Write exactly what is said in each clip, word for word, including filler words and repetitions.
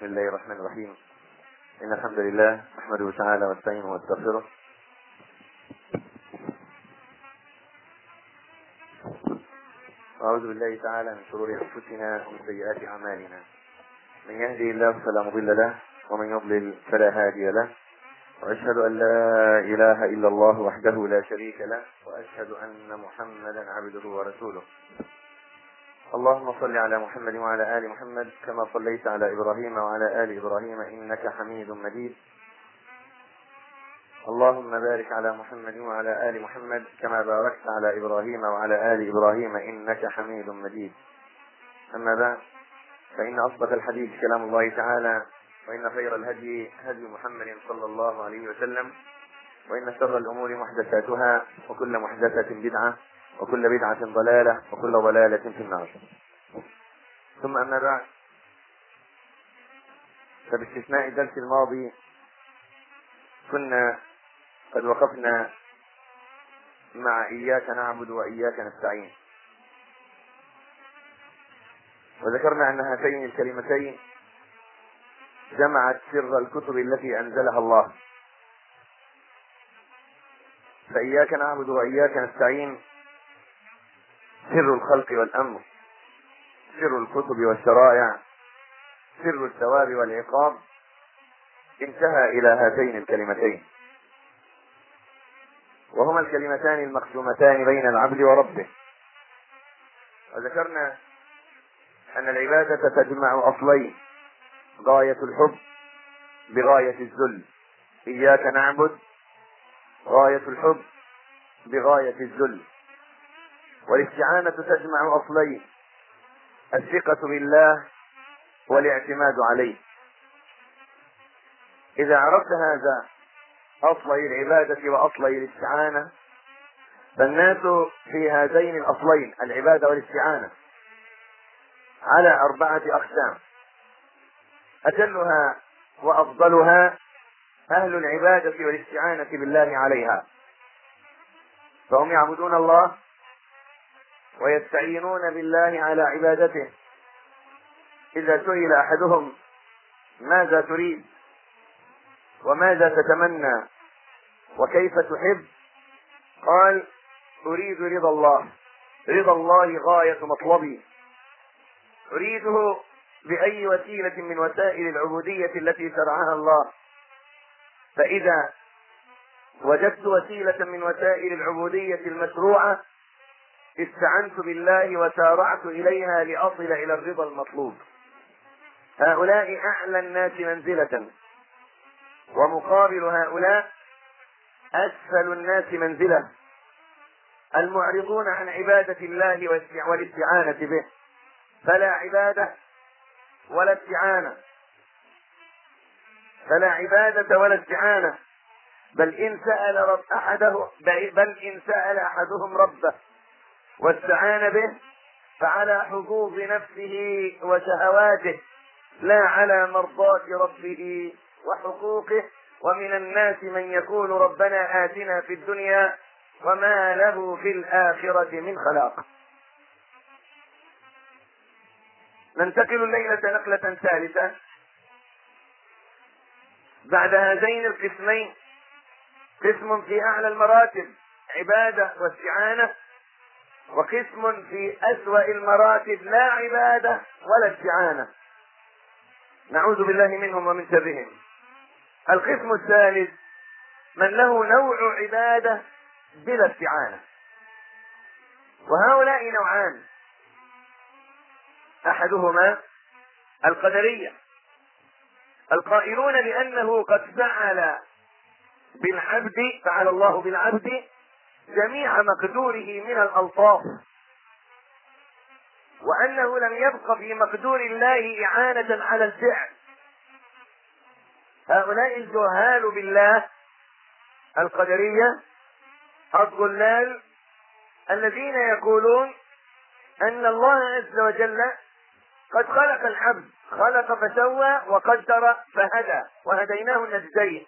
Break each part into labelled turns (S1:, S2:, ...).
S1: بسم الله الرحمن الرحيم. إن الحمد لله نحمده تعالى ونستعينه ونستغفره وأعوذ بالله تعالى من شرور أنفسنا ومن سيئات أعمالنا. من يهدي الله فلا مضل له ومن يضلل فلا هادي له، وأشهد أن لا إله إلا الله وحده لا شريك له، وأشهد أن محمدا عبده ورسوله. اللهم صل على محمد وعلى آل محمد كما صليت على إبراهيم وعلى آل إبراهيم إنك حميد مجيد. اللهم بارك على محمد وعلى آل محمد كما باركت على إبراهيم وعلى آل إبراهيم إنك حميد مجيد. أما بعد، فإن أصدق الحديث كلام الله تعالى، وإن خير الهدي هدي محمد صلى الله عليه وسلم، وإن شر الأمور محدثاتها، وكل محدثة بدعة، وكل بدعة ضلالة، وكل ضلالة في النار. ثم أما بعد، فباستثناء الدرس الماضي كنا قد وقفنا مع إياك نعبد وإياك نستعين، وذكرنا أن هاتين الكلمتين جمعت سر الكتب التي أنزلها الله. فإياك نعبد وإياك نستعين سر الخلق والأمر، سر الكتب والشرائع، سر الثواب والعقاب، انتهى إلى هاتين الكلمتين، وهما الكلمتان المقسومتان بين العبد وربه. وذكرنا أن العبادة تجمع أصلين: غاية الحب بغاية الذل. إياك نعبد غاية الحب بغاية الذل. والاستعانة تجمع أصلين: الثقة بالله والاعتماد عليه. إذا عرفت هذا أصلي العبادة وأصلي الاستعانة، فالناس في هذين الأصلين العبادة والاستعانة على أربعة أقسام: أجلها وأفضلها أهل العبادة والاستعانة بالله عليها، فهم يعبدون الله ويستعينون بالله على عبادته. إذا سئل أحدهم ماذا تريد وماذا تتمنى وكيف تحب، قال: أريد رضا الله، رضا الله غاية مطلبي، أريده بأي وسيلة من وسائل العبودية التي شرعها الله. فإذا وجدت وسيلة من وسائل العبودية المشروعة استعنت بالله وسارعت إليها لأصل إلى الرضا المطلوب. هؤلاء أعلى الناس منزلة، ومقابل هؤلاء أسفل الناس منزلة المعرضون عن عبادة الله والاستعانة به. فلا عبادة ولا استعانة، فلا عبادة ولا استعانة، بل إن سأل رب أحده بل إن سأل أحدهم ربه واستعان به فعلى حظوظ نفسه وشهواته، لا على مرضاة ربه وحقوقه. ومن الناس من يقول ربنا آتنا في الدنيا وما له في الآخرة من خلاق. ننتقل الليلة نقلة ثالثة بعد هذين القسمين: قسم في أعلى المراتب عبادة واستعانة، وقسم في أسوأ المراتب لا عبادة ولا استعانة، نعوذ بالله منهم ومن شرهم. القسم الثالث من له نوع عبادة بلا استعانة، وهؤلاء نوعان: أحدهما القدرية القائلون بأنه قد فعل بالعبد فعل الله بالعبد جميع مقدوره من الألطاف، وأنه لم يبق في مقدور الله إعانة على الفعل. هؤلاء الجهال بالله القدرية الضلال الذين يقولون أن الله عز وجل قد خلق العبد، خلق فسوى وقدر فهدى، وهديناه النجدين،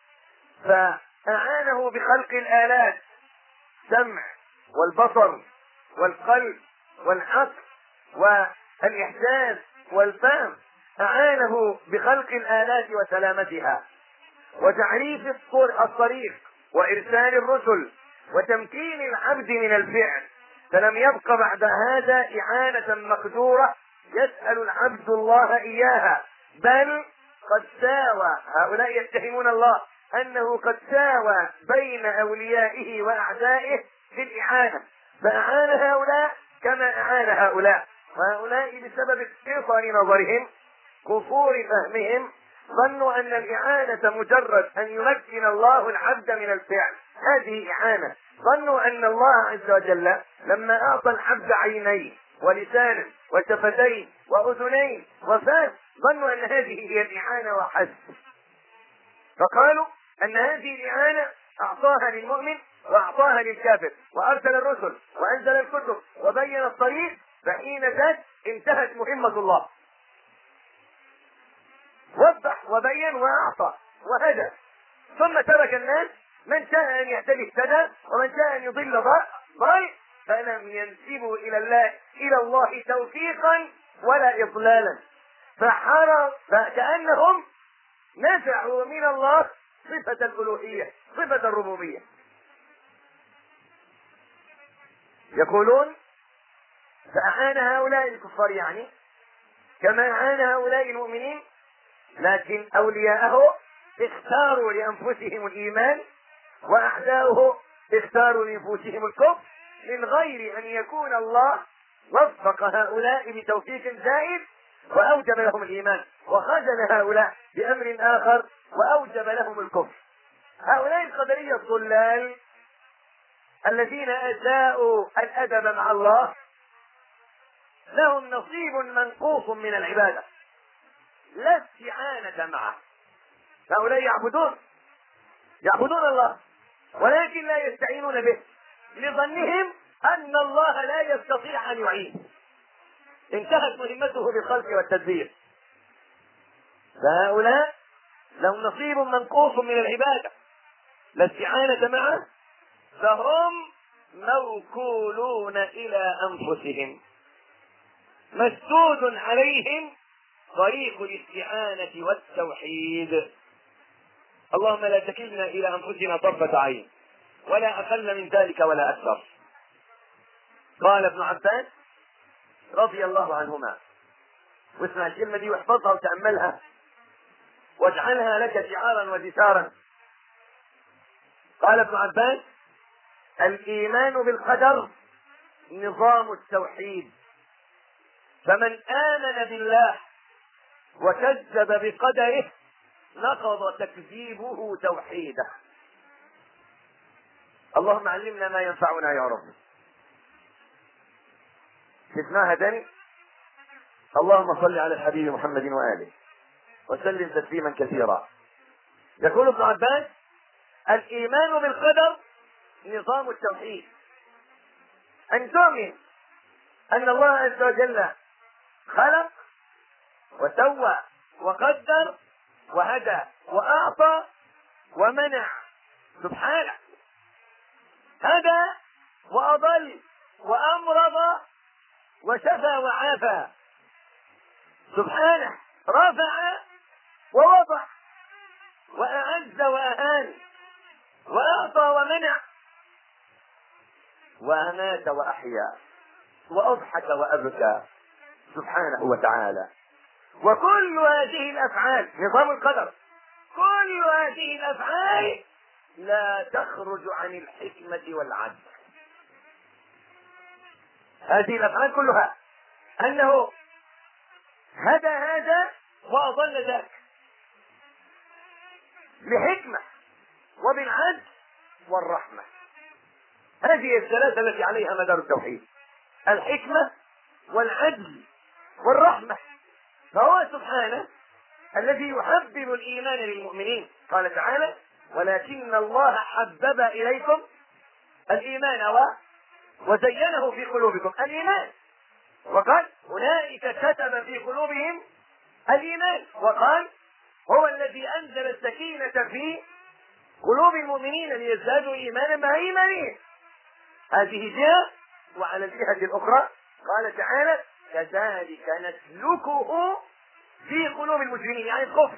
S1: فأعانه بخلق الآلات: السمع والبصر والقلب والعقل والإحساس والفهم. أعانه بخلق الآلات وسلامتها وتعريف الطريق وإرسال الرسل وتمكين العبد من الفعل، فلم يبق بعد هذا إعانة مقدورة يسأل العبد الله إياها، بل قد ساوى هؤلاء يتهمون الله أنه قد ساوى بين أوليائه وأعدائه في الإعانة، فأعان هؤلاء كما أعان هؤلاء، وهؤلاء بسبب قصر نظرهم قصور فهمهم ظنوا أن الإعانة مجرد أن يمكن الله العبد من الفعل، هذه إعانة. ظنوا أن الله عز وجل لما أعطى العبد عينين ولسانا وشفتين وأذنين وفاس ظنوا أن هذه هي الإعانة وحسب، فقالوا أن هذه الإعانة أعطاها للمؤمن وأعطاها للكافر، وأرسل الرسل وأنزل الكتب وبين الطريق، فحين ذاك انتهت مهمة الله، وضح وبين وأعطى وهدى، ثم ترك الناس من شاء أن يهتدي اهتدى ومن شاء أن يضل ضل، فلم ينسبوا إلى الله إلى الله توفيقا ولا إضلالا، فحرم فكأنهم نزعوا من الله صفة الألوهية صفة الربوبية. يقولون فأعان هؤلاء الكفار يعني كما أعان هؤلاء المؤمنين، لكن أولياءه اختاروا لأنفسهم الإيمان وأعداؤه اختاروا لأنفسهم الكفر، من غير أن يكون الله وفق هؤلاء بتوفيق زائد وأوجب لهم الإيمان، وخذل هؤلاء بأمر آخر وأوجب لهم الكفر. هؤلاء القدرية الضلال الذين أساءوا الأدب مع الله لهم نصيب منقوص من العبادة لا استعانة معه، هؤلاء يعبدون يعبدون الله ولكن لا يستعينون به لظنهم أن الله لا يستطيع أن يعين، انتهت مهمته بالخلق والتدبير. فهؤلاء لهم نصيب منقوص من العبادة لا استعانة معه، فهم موكولون إلى أنفسهم، مسدود عليهم طريق الاستعانة والتوحيد. اللهم لا تكلنا إلى أنفسنا طرفة عين ولا أقل من ذلك ولا أكثر. قال ابن عباس رضي الله عنهما، واسمع الكلمة دي واحفظها وتأملها واجعلها لك شعارا ودثارا. قال ابن عباس: الإيمان بالقدر نظام التوحيد، فمن آمن بالله وكذب بقدره نقض تكذيبه توحيده. اللهم علمنا ما ينفعنا يا رب. شفناها تاني. اللهم صل على الحبيب محمد وآله وسلم تسليما كثيرا. يقول ابن عباس: الإيمان بالقدر نظام التوحيد، أن تؤمن أن الله عز وجل خلق وسوى وقدر وهدى وأعطى ومنع سبحانه، هدى وأضل وأمرض وشفى وعافى سبحانه، رفع ووضع وأعز وأهان وأعطى ومنع وأمات وأحيا وأضحك وأبكى سبحانه وتعالى. وكل هذه الأفعال نظام القدر، كل هذه الأفعال لا تخرج عن الحكمة والعدل. هذه الأفعال كلها أنه هدى هذا وأضل ذاك بحكمة وبالعدل والرحمة. هذه الثلاثة التي عليها مدار التوحيد: الحكمة والعدل والرحمة. فهو سبحانه الذي يحبب الإيمان للمؤمنين. قال تعالى: ولكن الله حبب إليكم الإيمان وزينه في قلوبكم الإيمان، وقال: أولئك كتب في قلوبهم الإيمان، وقال: هو الذي أنزل السكينة في قلوب المؤمنين ليزدادوا إيمانا مع إيمانهم. هذه جهة. وعلى الجهة الأخرى قال تعالى: كذلك نسلكه في قلوب المجرمين يعني الكفر.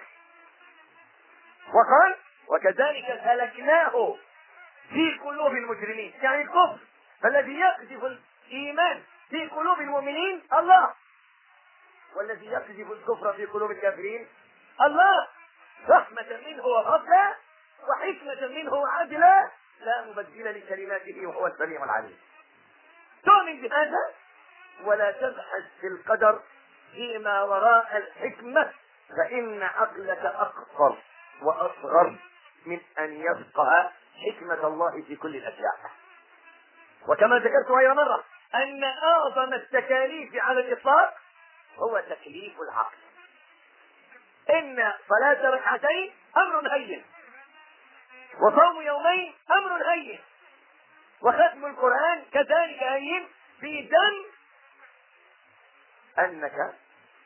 S1: وقال وكذلك سلكناه في قلوب المجرمين يعني الكفر. فالذي يقذف الإيمان في قلوب المؤمنين الله، والذي يقذف الكفر في قلوب الكافرين الله، رحمة منه وفضلا وحكمة منه وعدلا لا مبدل لكلماته وهو السميع العليم. تؤمن بهذا ولا تبحث في القدر فيما وراء الحكمة، فإن عقلك أقصر وأصغر من أن يفقه حكمة الله في كل الأشياء. وكما ذكرت غير مرة أن أعظم التكاليف على الإطلاق هو تكليف العقل. إن صلاة ركعتين أمر هين، وصوم يومين أمر هين، وختم القرآن كذلك هين، في دم أنك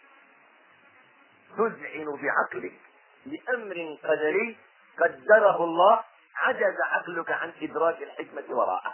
S1: تذعن بعقلك لأمر قدري قدره الله عجز عقلك عن إدراك الحكمة وراءه.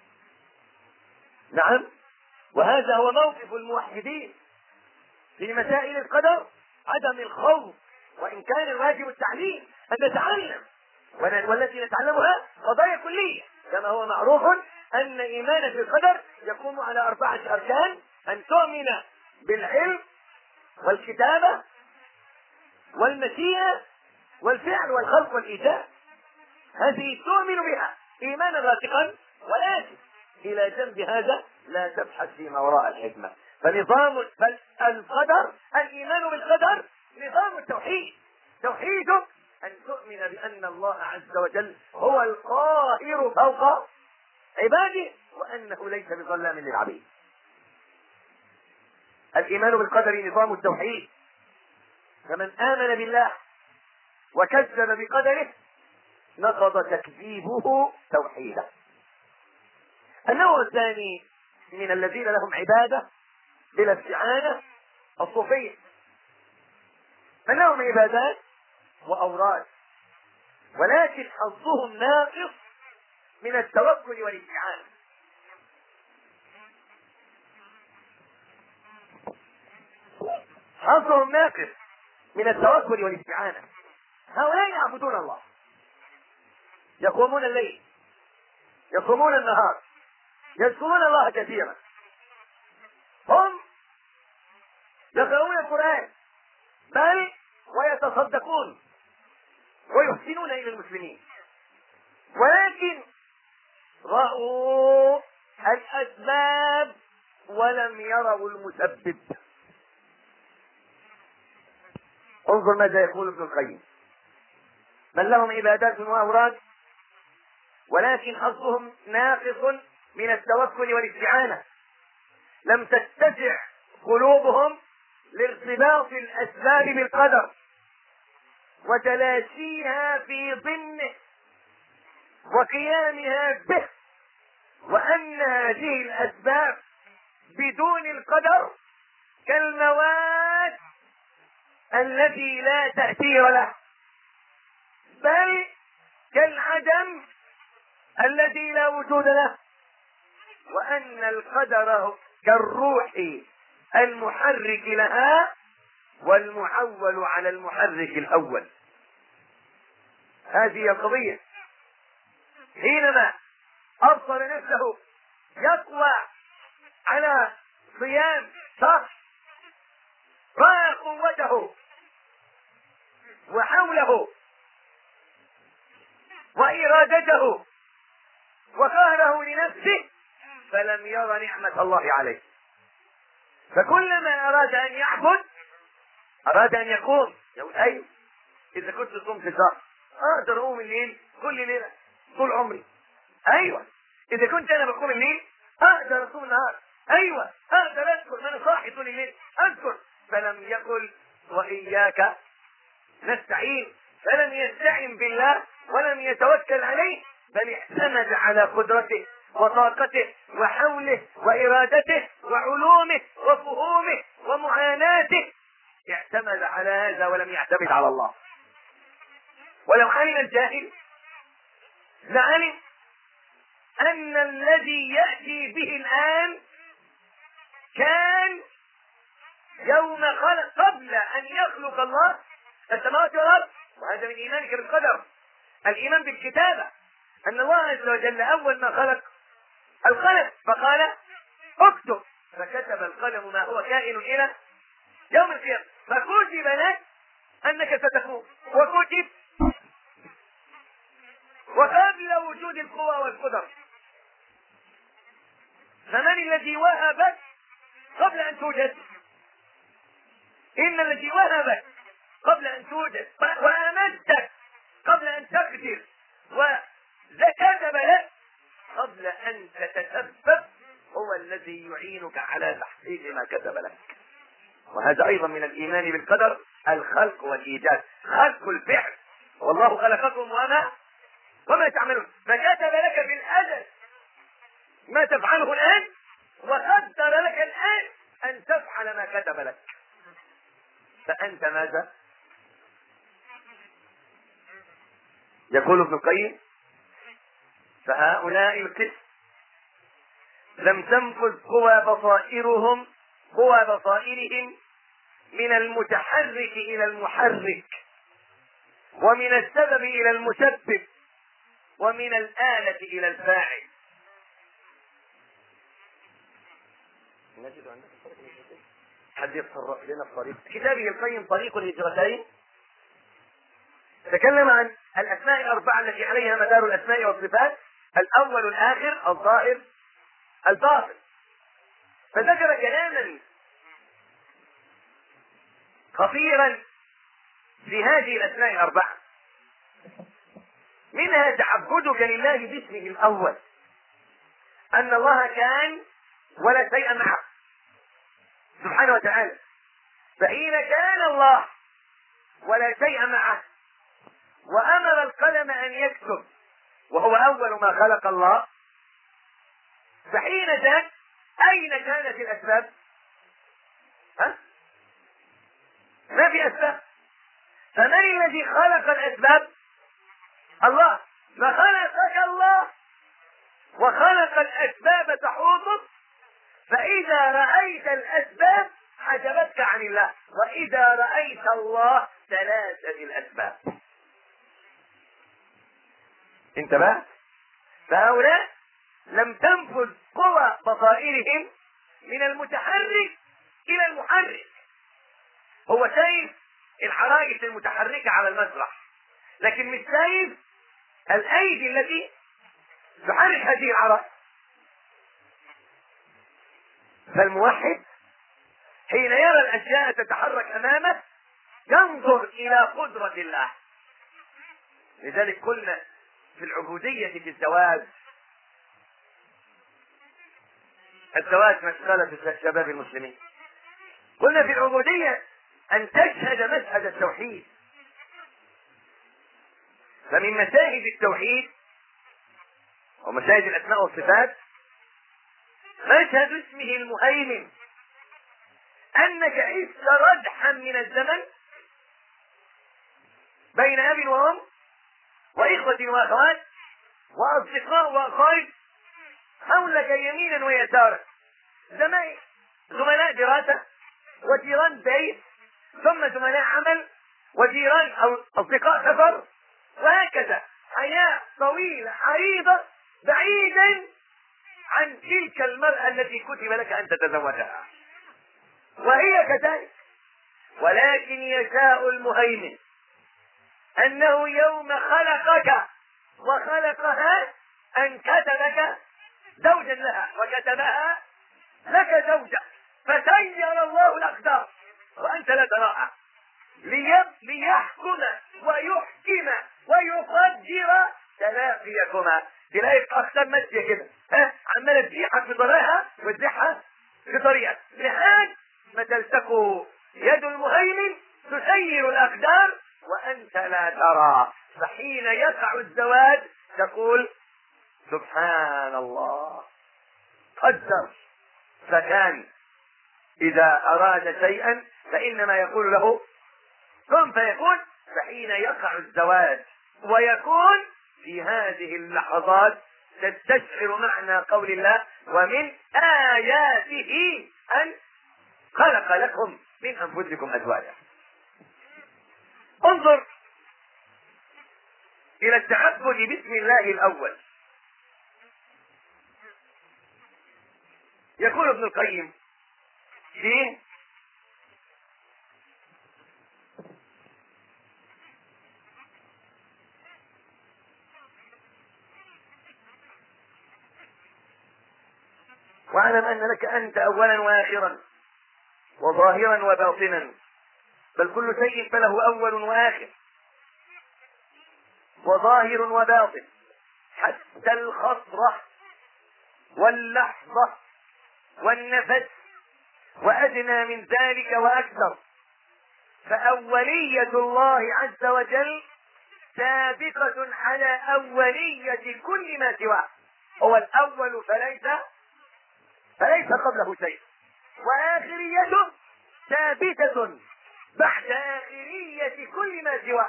S1: نعم، وهذا هو موقف الموحدين في مسائل القدر، عدم الخوف، وإن كان الواجب التعليم أن نتعلم، والتي نتعلمها قضايا كلية، كما هو معروف أن إيمانك بالقدر يقوم على أربعة أركان: أن تؤمن بالعلم والكتابة والمشيئة والفعل والخلق والإيجاد. هذه تؤمن بها إيمانا راسخا، ولكن إلى جنب هذا لا تبحث فيما وراء الحكمة. فنظام القدر، الإيمان بالقدر نظام التوحيد. توحيدك أن تؤمن بأن الله عز وجل هو القاهر فوق عباده، وأنه ليس بظلام للعبيد. الإيمان بالقدر نظام التوحيد. فمن آمن بالله وكذب بقدره نقض تكذيبه توحيدا. النوع الثاني من الذين لهم عبادة بلا استعانة الصوفية، من لهم عبادات وأوراد ولكن حظهم ناقص من التوكل والاستعانة. حظهم ناقص من التوكل والاستعانة. هؤلاء يعبدون الله، يقومون الليل، يصومون النهار، يذكرون الله كثيرا، هم يقرؤون القرآن، بل ويتصدقون ويحسنون إلى المسلمين، ولكن رأوا الأسباب ولم يروا المسبب. انظر ماذا يقول ابن القيم: من لهم عبادات وأوراد ولكن حظهم ناقص من التوكل والاستعانة، لم تتسع قلوبهم لارتباط الأسباب بالقدر وتلاشيها في ضمنه وقيامها به، وأن هذه الأسباب بدون القدر كالمواد التي لا تأثير له، بل كالعدم الذي لا وجود له، وأن القدر كالروح المحرك لها والمعول على المحرك الأول. هذه القضية. حينما أبصر نفسه يقوى على صيام شهر، رأى قوته وحوله وإرادته وقهره لنفسه، فلم ير نعمة الله عليه، فكلما أراد أن يعبد أراد أن يقوم. يقول أيوه، إذا كنت صمت شهر أقدر أقوم الليل كل ليلة طول عمري. أيوه، إذا كنت أنا بقوم الليل أقدر أصوم النهار. أيوه، أقدر أذكر من صاحي طول الليل أذكر. فلم يقل وإياك نستعين، فلم يستعن بالله ولم يتوكل عليه، بل اعتمد على قدرته وطاقته وحوله وإرادته وعلومه وفهومه ومعاناته. اعتمد على هذا ولم يعتمد على الله. ولو علم الجاهل لعلم أن الذي يأتي به الآن كان يوم خلق، قبل أن يخلق الله السماوات والأرض. وهذا من إيمانك بالقدر، الإيمان بالكتابة، أن الله عز وجل أول ما خلق القلم فقال اكتب، فكتب القلم ما هو كائن إلى يوم القيامة، فكتب لك أنك ستكون، وكتب وقبل وجود القوى والقدر. فمن الذي وهبك قبل أن توجد؟ إن الذي وهبك قبل أن توجد، وأمدك قبل أن تقدر، وكتب لك قبل أن تتسبب، هو الذي يعينك على تحقيق ما كتب لك. وهذا أيضا من الإيمان بالقدر، الخلق والإيجاد، خلق الفعل، والله خلقكم وما وما تعملون، فكتب لك بالأزل ما تفعله الآن، وقدر لك الآن أن تفعل ما كتب لك. فأنت ماذا؟ يقول ابن القيم: فهؤلاء القسم لم تنفذ قوى بصائرهم قوى بصائرهم من المتحرك إلى المحرك، ومن السبب إلى المسبب، ومن الآلة إلى الفاعل. نجد عندك حد يتصرف لنا الطريق. كتابه القيم طريق الهجرتين تكلم عن الأسماء الأربعة التي عليها مدار الأسماء والصفات: الأول، الآخر، الظاهر، الباطن. فذكر كلاما خطيرا في هذه الأسماء الأربعة، منها تعبدك لله باسمه الأول، أن الله كان ولا شيء معه سبحانه وتعالى. فحين كان الله ولا شيء معه وأمر القلم أن يكتب وهو أول ما خلق الله، فحين ذاك أين كانت الأسباب؟ ها؟ ما في أسباب. فمن الذي خلق الأسباب؟ الله. فخلقك الله وخلق الأسباب تحوطك، فإذا رأيت الأسباب حجبتك عن الله، وإذا رأيت الله تلاشت الأسباب. انتبه. فهؤلاء لم تنفذ قوى بصائرهم من المتحرك إلى المحرك. هو شايف الحرائق المتحركة على المسرح، لكن مش شايف الأيدي التي تحرك هذه الحرائق. فالموحد حين يرى الأشياء تتحرك أمامه ينظر إلى قدرة الله. لذلك قلنا في العبودية في الزواج، الزواج مسألة شباب المسلمين، قلنا في العبودية أن تشهد مشهد التوحيد. فمن مشاهد التوحيد ومشاهد الأسماء والصفات مشهد اسمه المهيمن، أنك عشت ردحا من الزمن بين أب وأم وإخوة وأخوات وأصدقاء وأقارب حولك يمينا ويسارا، زمايل، زملاء دراسة وجيران بيت، ثم زملاء عمل وجيران أو أصدقاء سفر، وهكذا حياة طويلة عريضة بعيدا عن تلك المرأة التي كتب لك أن تتزوجها، وهي كذلك. ولكن يشاء المهيمن أنه يوم خلقك وخلقها أن كتبك زوجا لها وكتبها لك زوجة، فسير الله الأقدار وأنت لا تراها، ليحكم ويحكم ويقدر تلاقيكما. تلاقي أختار ماشية كده، ها، عمالة تزيحك في طريقها وتزيحها في طريقك، لحد ما تلتقوا يد المهيمن تسير الأقدار وأنت لا ترى. فحين يقع الزواج تقول سبحان الله قدر فكان. إذا أراد شيئا فإنما يقول له كن فيكون. فحين يقع الزواج ويكون في هذه اللحظات تستشعر معنى قول الله: ومن آياته أن خلق لكم من أنفسكم أزواجا. انظر إلى التعبد باسم الله الأول. يقول ابن القيم فيه: واعلم أن لك أنت أولا وآخرا وظاهرا وباطنا، بل كل شيء فله أول وآخر وظاهر وباطن، حتى الخطرة واللحظة والنفس وأدنى من ذلك وأكثر. فأولية الله عز وجل سابقة على أولية كل ما سواه، هو الأول فليس فليس قبله شيء، وآخريته ثابتة بعد آخرية كل ما سواه،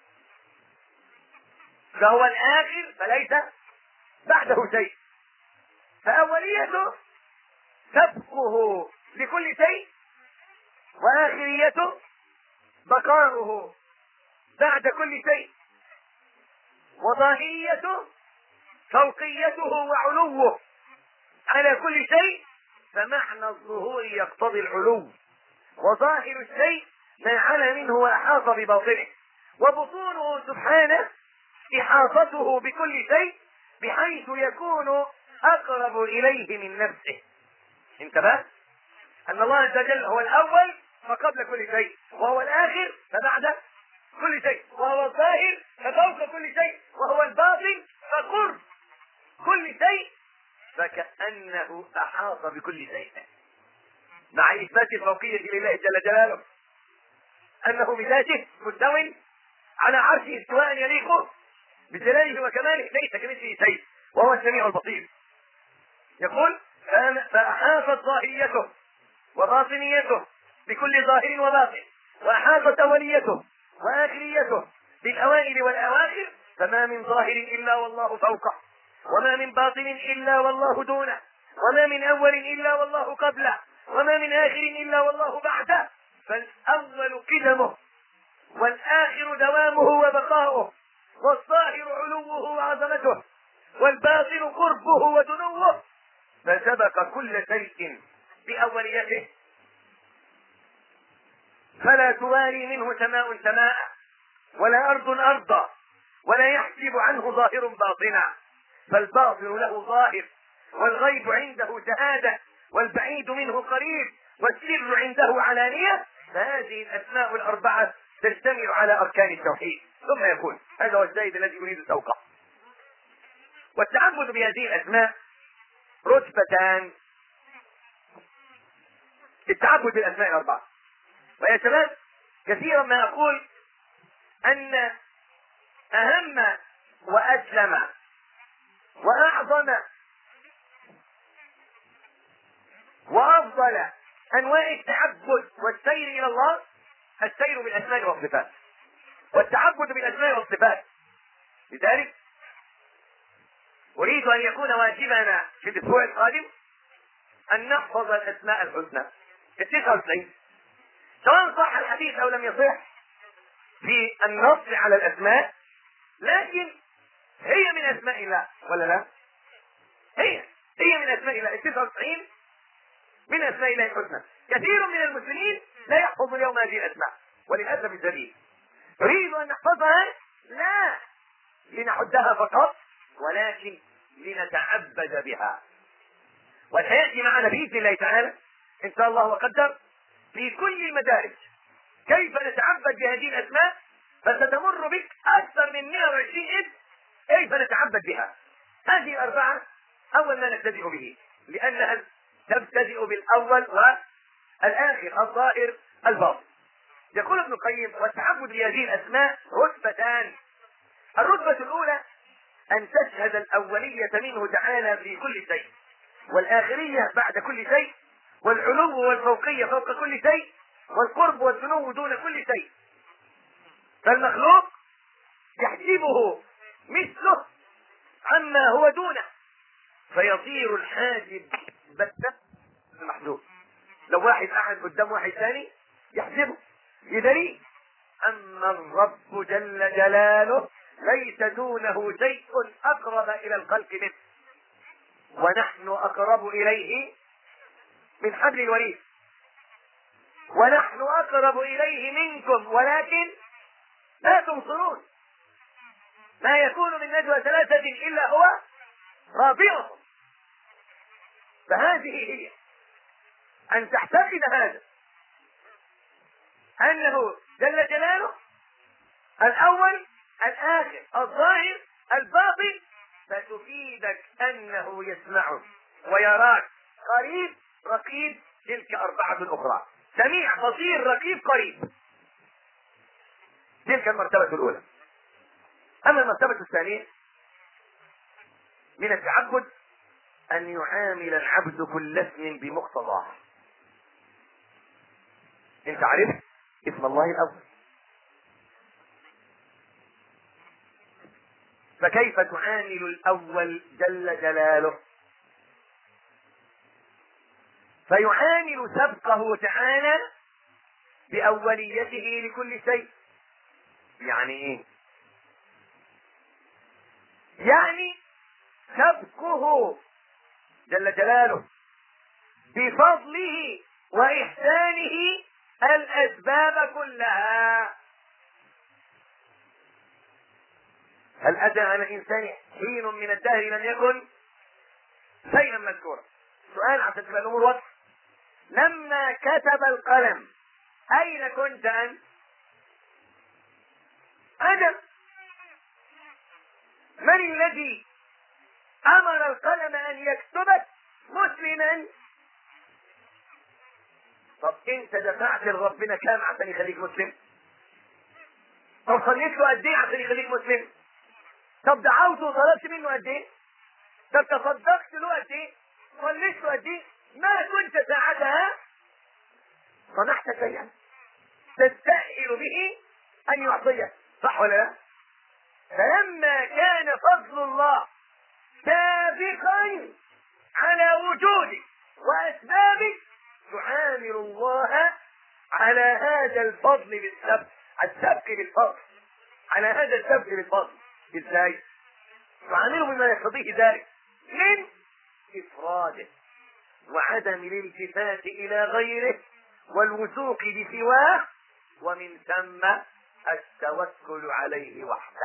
S1: فهو الآخر فليس بعده شيء. فأوليته سبقه لكل شيء، وآخريته بقاؤه بعد كل شيء، وظاهريته فوقيته وعلوه على كل شيء. فمعنى الظهور يقتضي العلو، وظاهر الشيء ما علا منه وأحاط بباطنه، وبطونه سبحانه إحاطته بكل شيء بحيث يكون أقرب إليه من نفسه. انتبه أن الله عز وجل هو الأول فقبل كل شيء، وهو الآخر فبعد كل شيء، وهو الظاهر ففوق كل شيء، وهو الباطن فقرب كل شيء، فكأنه أحاط بكل شيء، مع إثبات الفوقية لله جل جلاله، أنه بذاته مستو على عرشه استواء يليق بجلاله وكماله، ليس كمثله شيء، وهو السميع البصير. يقول: فأحاطت ظاهريته وباطنيته بكل ظاهر وباطن، وأحاطت أوليته وآخريته بالأوائل والأواخر، فما من ظاهر إلا والله فوقه، وما من باطن إلا والله دونه، وما من أول إلا والله قبله، وما من آخر إلا والله بعده. فالأول قدمه، والآخر دوامه وبقاؤه، والظاهر علوه وعظمته، والباطن قربه ودنوه، فسبق كل شيء بأوليته، فلا تواري منه سماء سماء، ولا أرض أرضا، ولا يحجب عنه ظاهر باطنا، فالباطن له ظاهر، والغيب عنده شهادة، والبعيد منه قريب، والسر عنده علانية. فهذه الأسماء الأربعة تشتمل على أركان التوحيد. ثم يقول: هذا هو الزايد الذي يريد توقع. والتعبد بهذه الأسماء رتبتان: التعبد بالأسماء الأربعة. ويا شباب، كثيرا ما أقول أن أهم وأسلم وأعظم وأفضل أنواع التعبد والسير إلى الله السير بالأسماء والصفات، والتعبد بالأسماء والصفات. لذلك أريد أن يكون واجبنا في الأسبوع القادم أن نحفظ الأسماء الحسنى التسعة وتسعين، سواء صح الحديث أو لم يصح في النص على الأسماء، لكن هي من أسماء الله ولا لا؟ هي هي من أسماء الله. التسعة وتسعين من أسماء الله الحسنى. كثير من المسلمين لا يحفظ اليوم هذه الأسماء، وللأسف الشديد. نريد أن نحفظها لا لنعدها فقط، ولكن لنتعبد بها. وسيأتي معنا بإذن الله تعالى إن شاء الله وقدر في كل المدارس كيف نتعبد بهذه الأسماء، فستمر بك أكثر من مئة وعشرين اسم كيف نتعبد بها. هذه الأربعة أول ما نبتدئ به، لأنها تبتدئ بالأول والآخر، الظاهر الباطن. يقول ابن القيم: والتعبد بهذه الأسماء رتبتان. الرتبة الأولى أن تشهد الأولية منه تعالى في كل شيء، والآخرية بعد كل شيء، والعلو والفوقية فوق كل شيء، والقرب والدنو دون كل شيء. فالمخلوق يحجبه مثله عما هو دونه، فيصير الحاجب بس المحجوب. لو واحد قاعد قدام واحد ثاني يحجبه يدريه. أما الرب جل جلاله ليس دونه شيء أقرب إلى الخلق منه، ونحن أقرب إليه من حبل الوريد، ونحن أقرب إليه منكم ولكن لا تبصرون. ما يكون من نجوى ثلاثة إلا هو رابعهم. فهذه هي أن تعتقد هذا، أنه جل جلاله الأول الآخر الظاهر الباطن، فتفيدك أنه يسمعك ويراك قريب رقيب. تلك أربعة أخرى: سميع بصير رقيب قريب. تلك المرتبة الأولى. أما المرتبة الثانية من التعبد أن يعامل العبد كل اسم بمقتضاه. أنت عرفت اسم الله الأول، فكيف تعامل الأول جل جلاله؟ فيعامل سبقه تعالى بأوليته لكل شيء. يعني إيه؟ يعني سبقه جل جلاله بفضله وإحسانه الأسباب كلها. هل أتى على الإنسان حين من الدهر لم يكن شيئا مذكورا؟ سؤال عشان تبقى الأمور واضحة. لما كتب القلم أين كنت أنت؟ أنا. من الذي أمر القلم أن يكتبك مسلما؟ طب أنت دفعت لربنا كام عشان يخليك مسلم؟ طب صليت له قد إيه عشان يخليك مسلم؟ طب دعوته وطلبت منه قد إيه؟ طب تصدقت له قد إيه؟ صليت له قد إيه؟ ما كنت ساعتها صنعت شيئا تستأهل به أن يعطيك، صح ولا لا؟ فلما كان فضل الله سابقا على وجودك وأسبابك، تعامل الله على هذا الفضل بالسبب، السبق بالفضل، على هذا السبق بالفضل. ازاي؟ تعامله بما يقتضيه ذلك من إفراده وعدم الالتفات إلى غيره والوثوق بسواه، ومن ثم التوكل عليه وحده.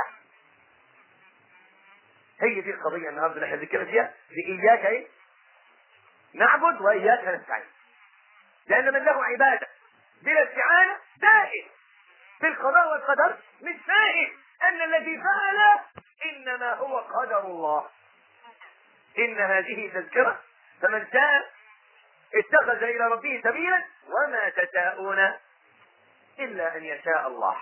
S1: هي دي القضية النهارده اللي احنا بنتكلم فيها، بإياك ايه؟ نعبد وإياك نستعين. لأن من له عبادة بلا استعانة دائم في القضاء والقدر مش فاهم أن الذي فعل إنما هو قدر الله. إن هذه تذكرة فمن شاء اتخذ إلى ربه سبيلا وما تشاءون إلا أن يشاء الله.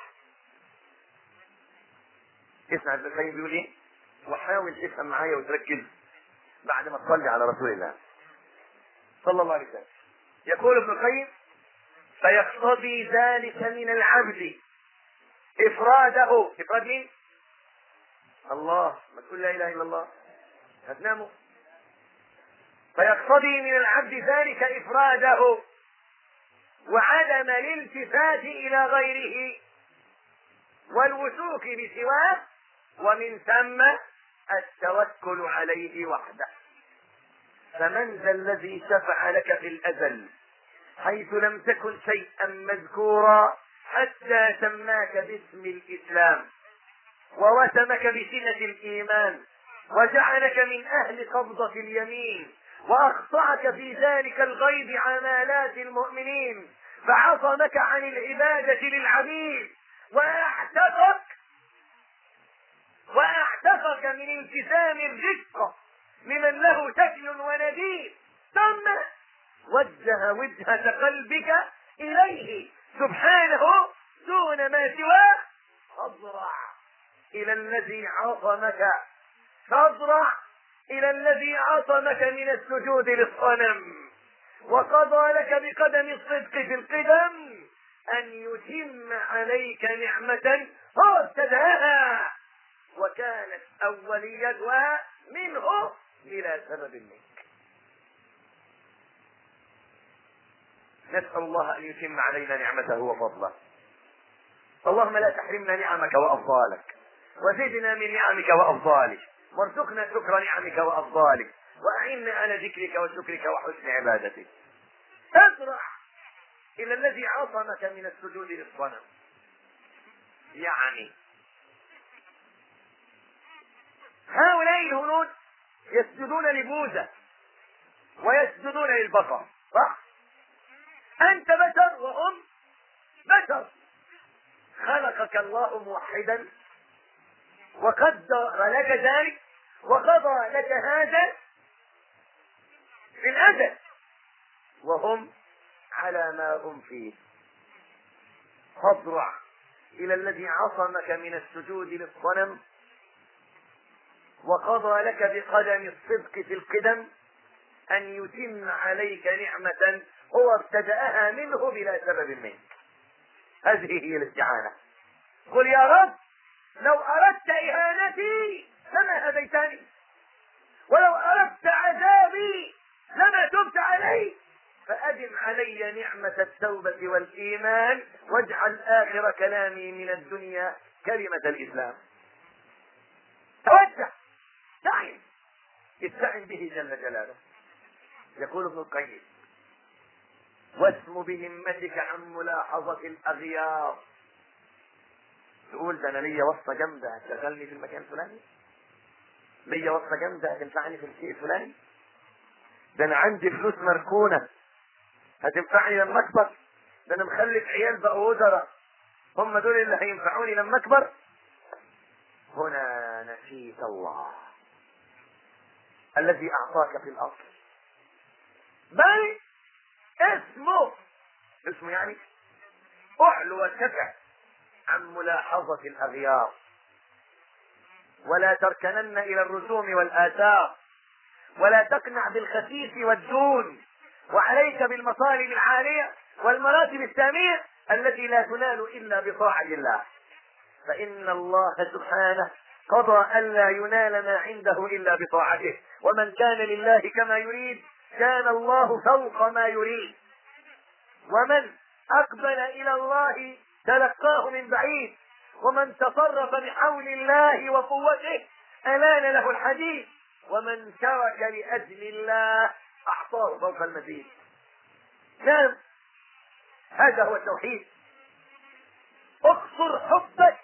S1: اسمع ابن القيم بيقول ايه، وحاول تفهم معايا وتركز بعد ما تصلي على رسول الله صلى الله عليه وسلم. يقول ابن القيم: فيقتضي ذلك من العبد إفراده. إفراد مين؟ الله. ما تقول لا إله إلا الله هتناموا. فيقتضي من العبد ذلك إفراده وعدم الالتفات إلى غيره والوثوق بسواه، ومن ثم التوكل عليه وحده. فمن ذا الذي شفع لك في الأزل حيث لم تكن شيئا مذكورا حتى سماك باسم الإسلام ووسمك بسنة الإيمان وجعلك من أهل قبضة اليمين وأخطأك في ذلك الغيب عمالات المؤمنين فعصمك عن العبادة للعبيد وأعتقك وأعتقك من التزام الرزق لمن له شكل ونديد، ثم وجه وجهة قلبك إليه سبحانه دون ما سواه، فاضرع إلى الذي عصمك فاضرع إلى الذي عصمك من السجود للصنم وقضى لك بقدم الصدق في القدم أن يتم عليك نعمة هو ابتداها وكانت أوليتها منه بلا سبب منك. نسأل الله أن يتم علينا نعمته وفضله. اللهم لا تحرمنا نعمك وأفضالك، وزدنا من نعمك وأفضالك، وارزقنا شكر نعمك وأفضالك، وأعنا على ذكرك وشكرك وحسن عبادتك. ازرع إلى الذي عصمك من السجود للصنم. يعني هؤلاء الهنود يسجدون لبوذا ويسجدون للبقر، صح؟ أنت بشر وهم بشر. خلقك الله موحدا وقدر لك ذلك وقضى لك هذا في الأزل، وهم على ما هم فيه. فاضرع إلى الذي عصمك من السجود للصنم وقضى لك بقدم الصدق في القدم أن يتم عليك نعمة هو ابتدأها منه بلا سبب منك. هذه هي الاستعانة. قل يا رب لو أردت إهانتي لما هديتني، ولو أردت عذابي لما تبت علي، فأدم علي نعمة التوبة والإيمان، واجعل آخر كلامي من الدنيا كلمة الإسلام. توجه، استعن، استعن به جل جلاله. يقول ابن القيم: واسم بهمتك عن ملاحظة الأغيار. تقول ده أنا ليا وصفة جامدة هتشغلني في المكان الفلاني، ليا وصفة جامدة هتنفعني في الشيء الفلاني، ده أنا عندي فلوس مركونة هتنفعني لما أكبر، ده أنا مخلف عيال بقوا وزراء هم دول اللي هينفعوني لما أكبر. هنا نسيت الله الذي أعطاك في الأصل، بل اسمه اسمه يعني اعلو وارتفع عن ملاحظة الأغيار، ولا تركنن إلى الرسوم والآثار، ولا تقنع بالخسيس والدون، وعليك بالمطالب العالية والمراتب السامية التي لا تنال إلا بطاعة الله، فإن الله سبحانه قضى ألا ينال ما عنده إلا بطاعته، ومن كان لله كما يريد كان الله فوق ما يريد، ومن أقبل إلى الله تلقاه من بعيد، ومن تصرف بحول الله وقوته ألان له الحديد، ومن ترك لأجل الله أعطاه فوق المزيد. نعم، هذا هو التوحيد. اقصر حبك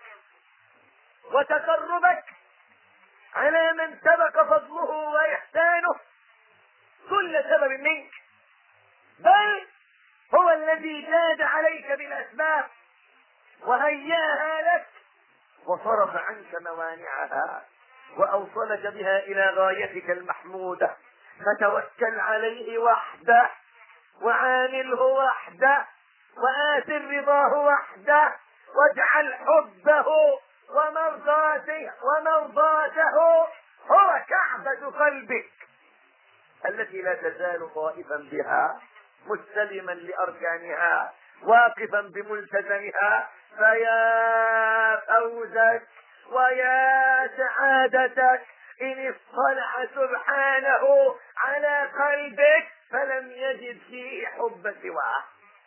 S1: وتقربك على من سبق فضله وإحسانه كل سبب منك، بل هو الذي جاد عليك بالأسباب وهياها لك وصرف عنك موانعها وأوصلك بها إلى غايتك المحمودة، فتوكل عليه وحده، وعامله وحده، وآثر رضاه وحده، واجعل حبه ومرضاته ومرضاته هو كعبة قلبك التي لا تزال طائفا بها مستلما لأركانها واقفا بملتزمها. فيا فوزك ويا سعادتك إن اطلع سبحانه على قلبك فلم يجد فيه حب سواه.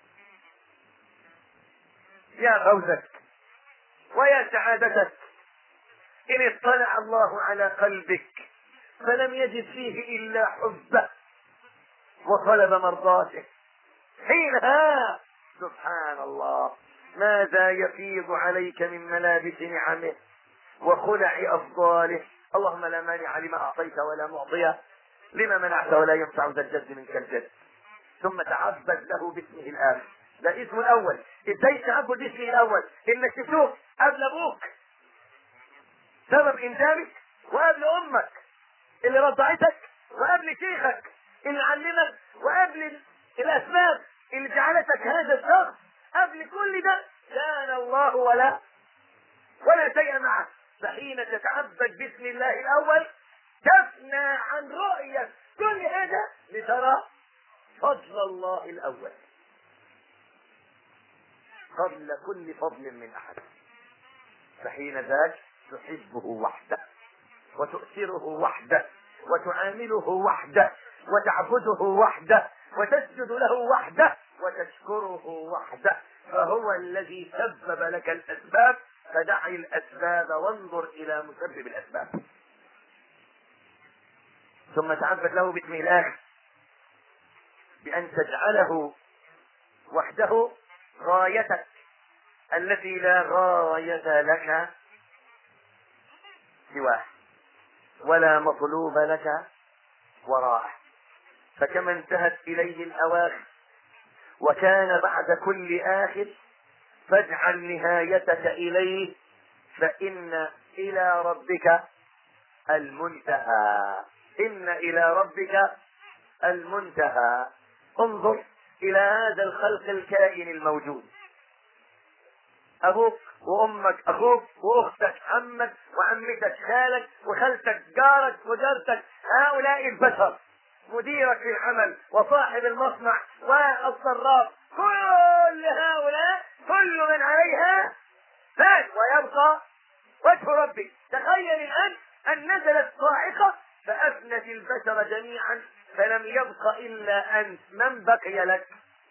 S1: يا فوزك ويا سعادتك إن اطلع الله على قلبك فلم يجد فيه إلا حبه وطلب مرضاته. حينها سبحان الله ماذا يفيض عليك من ملابس نعمه وخلع أفضاله. اللهم لا مانع لما أعطيت ولا معطيه لما منعت ولا ينفع ذا الجد منك الجد. ثم تعبد له باسمه الآخر، ده اسمه الأول. ازاي تعبد باسمه الأول؟ إنك تشوف قبل أبوك سبب إنجابك، وقبل أمك اللي رضعتك، وقبل شيخك اللي علمك، وقبل الأسباب اللي جعلتك هذا الشخص، قبل كل ده كان الله ولا ولا شيء معه. فحين تتعبد باسم الله الأول تفنى عن رؤية كل هذا لترى فضل الله الأول قبل كل فضل من أحد. فحين ذاك تحبه وحده وتؤثره وحده وتعامله وحده وتعبده وحده وتسجد له وحده وتشكره وحده، فهو الذي سبب لك الأسباب، فدع الأسباب وانظر إلى مسبب الأسباب. ثم تعبد له باسمه الآخر بأن تجعله وحده غايتك التي لا غاية لك سواه ولا مطلوب لك وراءه. فكما انتهت إليه الأواخر وكان بعد كل آخر، فاجعل نهايتك إليه، فإن إلى ربك المنتهى. إن إلى ربك المنتهى. انظر إلى هذا الخلق الكائن الموجود، أبوك وأمك، أخوك وأختك، عمك وعمتك، خالك وخالتك، جارك وجارتك، هؤلاء البشر، مديرك في العمل وصاحب المصنع والصراف، كل هؤلاء كل من عليها فان ويبقى وجه ربك. تخيل الآن أن نزلت صاعقة فأفنت البشر جميعا فلم يبق إلا أنت، من بقي لك؟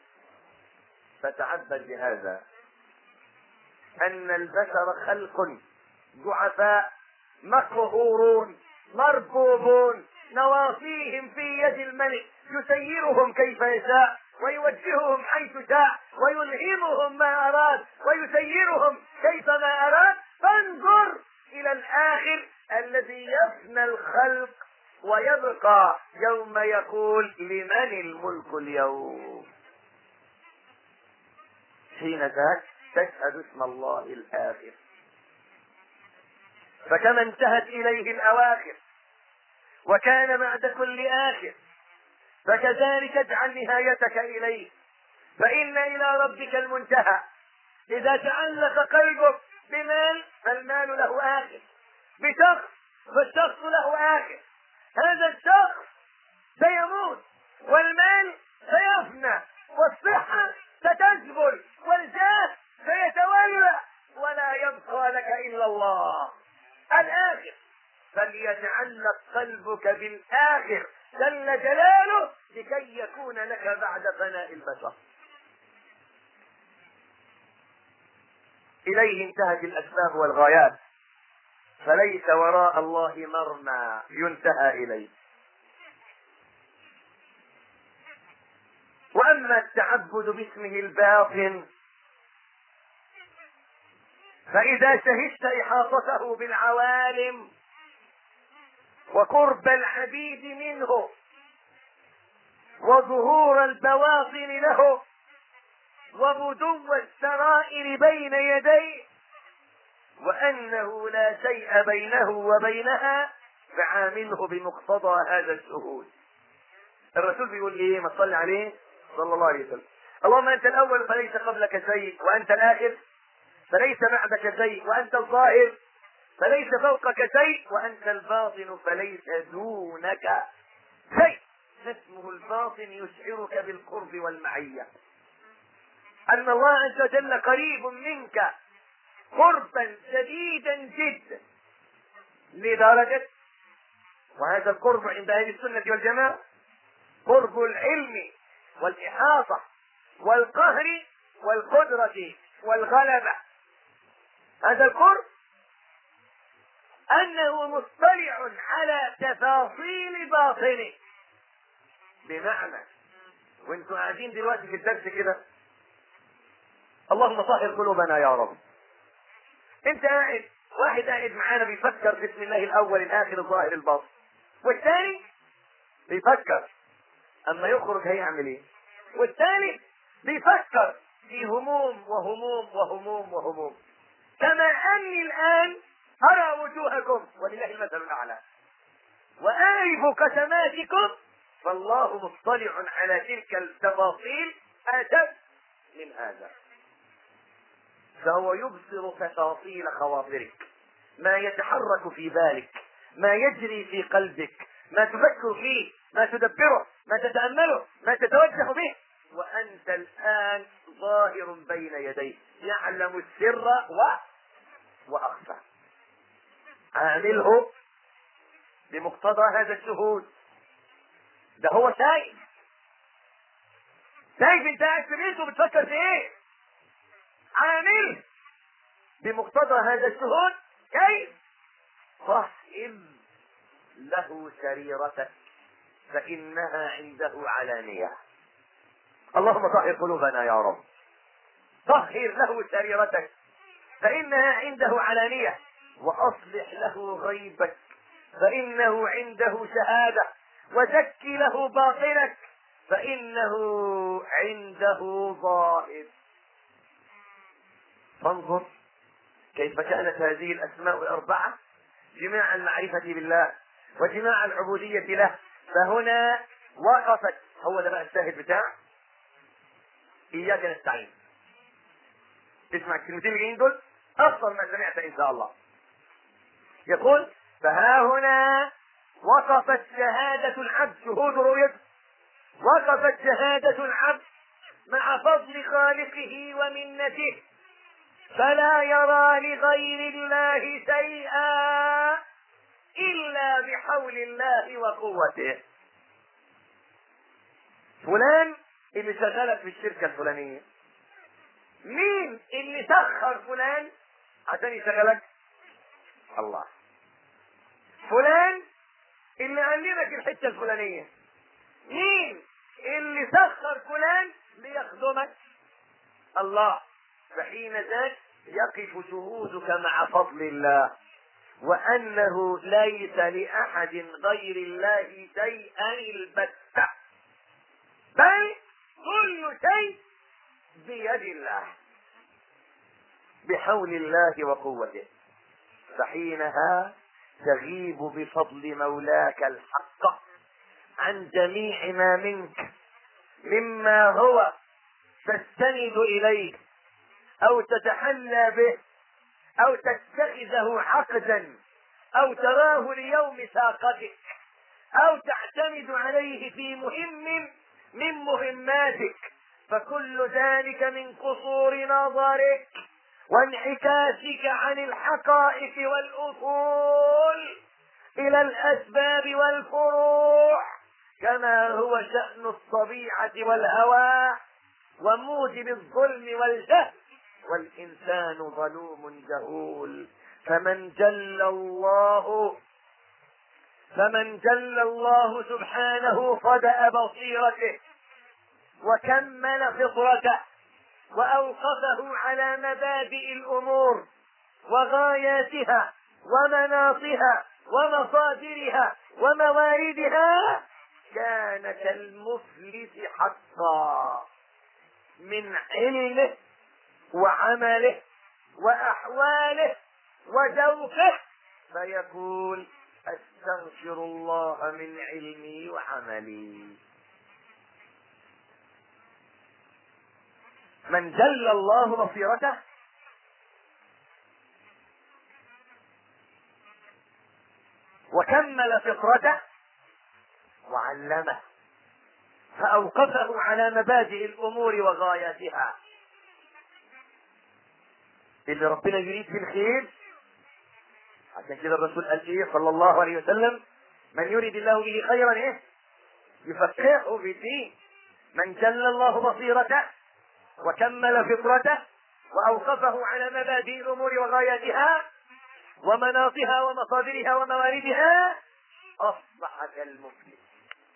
S1: فتعبد بهذا أن البشر خلق ضعفاء مقهورون مربوبون، نواصيهم في يد الملك، يسيرهم كيف يشاء ويوجههم حيث شاء ويلهمهم ما أراد ويسيرهم كيفما أراد. فانظر إلى الآخر الذي يفنى الخلق ويبقى يوم يقول لمن الملك اليوم. حين ذاك تشهد اسم الله الآخر. فكما انتهت إليه الأواخر وكان بعد كل آخر، فكذلك اجعل نهايتك إليه، فإن إلى ربك المنتهى. إذا تعلق قلبك بمال فالمال له آخر، بشخص فالشخص له آخر. هذا الشخص سيموت والمال سيفنى والصحة ستجبل والجاه سيتولى ولا يبقى لك إلا الله الآخر. فليتعلق قلبك بالآخر جل جلاله لكي يكون لك بعد فناء البشر. إليه انتهت الأسباب والغايات، فليس وراء الله مرمى ينتهى إليه. وأما التعبد باسمه الباطن فإذا شهدت إحاطته بالعوالم وقرب العبيد منه وظهور البواطن له وبدو السرائر بين يديه وأنه لا شيء بينه وبينها، فعامله بمقتضى هذا الشهود. الرسول بيقول ايه؟ ما تصلي عليه صلى الله عليه وسلم: اللهم أنت الأول فليس قبلك شيء، وأنت الآخر فليس بعدك شيء، وأنت الظاهر فليس فوقك شيء، وأنت الباطن فليس دونك شيء. اسمه الباطن يشعرك بالقرب والمعية، أن الله عز وجل قريب منك قربا شديدا جدا، لدرجة، وهذا القرب عند أهل السنة والجماعة قرب العلم والإحاطة والقهر والقدرة والغلبة. هذا القرب أنه مطلع على تفاصيل باطنه، بمعنى وانتم قاعدين دلوقتي في الدرس كده، اللهم طهر قلوبنا يا رب. انت قاعد، واحد قاعد معانا بيفكر باسم الله الاول الاخر الظاهر الباطن، والثاني بيفكر اما يخرج هيعمل ايه، والثالث بيفكر في هموم وهموم وهموم وهموم. كما اني الان ارى وجوهكم ولله المثل الاعلى واعرف قسماتكم، فالله مطلع على تلك التفاصيل اشد من هذا، فهو يبصر تفاصيل خواطرك، ما يتحرك في بالك، ما يجري في قلبك، ما تفكر فيه، ما تدبره، ما تتأمله، ما تتوجه به، وأنت الآن ظاهر بين يديه، يعلم السر و... وأخفى. عامله بمقتضى هذا الشهود. ده هو شايف شايف انت قاعد في بيته بتفكر في ايه؟ عامل بمقتضى هذا الشهود. كيف؟ فهم له سريرتك فإنها عنده علانية. اللهم طهر قلوبنا يا رب. طهر له سريرتك فإنها عنده علانية، وأصلح له غيبك فإنه عنده شهادة، وزكي له باطنك فإنه عنده ظاهر. فانظر كيف كانت هذه الأسماء الأربعة جماع المعرفة بالله وجماع العبودية له. فهنا وقفت، هو ده بقى الشاهد بتاع إياك نستعين. تسمع الكلمتين الجايين دول أفضل ما سمعت إن شاء الله. يقول فها هنا وقفت شهادة العبد، شهود رؤيته، وقفت شهادة العبد مع فضل خالقه ومنته، فلا يرى لغير الله شيئا إلا بحول الله وقوته. فلان اللي شغلك في الشركة الفلانية، مين اللي سخر فلان عشان يشغلك؟ الله. فلان اللي علمك الحتة الفلانية، مين اللي سخر فلان ليخدمك؟ الله. فحين ذاك يقف شهودك مع فضل الله، وأنه ليس لأحد غير الله شيئا البتة، بل كل شيء بيد الله بحول الله وقوته. فحينها تغيب بفضل مولاك الحق عن جميع ما منك مما هو تستند إليه أو تتحلى به أو تتخذه عقدا أو تراه ليوم ساقتك أو تعتمد عليه في مهم من مهماتك، فكل ذلك من قصور نظرك وانعكاسك عن الحقائق والأصول إلى الأسباب والفروع، كما هو شأن الطبيعة والهوى وموجب الظلم والجهل، والإنسان ظلوم جهول. فمن جل الله فمن جل الله سبحانه صدأ بصيرته وكمل فطرته وأوقفه على مبادئ الأمور وغاياتها ومناطها ومصادرها ومواردها، كان كالمفلس حقا من علمه وعمله وأحواله وذوقه، فيقول أستغفر الله من علمي وعملي. من جل الله بصيرته وكمل فطرته وعلمه فأوقفه على مبادئ الأمور وغاياتها، اللي ربنا يريد في الخير. عشان كده الرسول قال ايه صلى الله عليه وسلم: من يريد الله به خيرا ايه يفقهه في الدين. من جل الله بصيرته وكمل فطرته وأوقفه على مبادئ الأمور وغاياتها ومناطها ومصادرها ومواردها أصبح كالمفلس.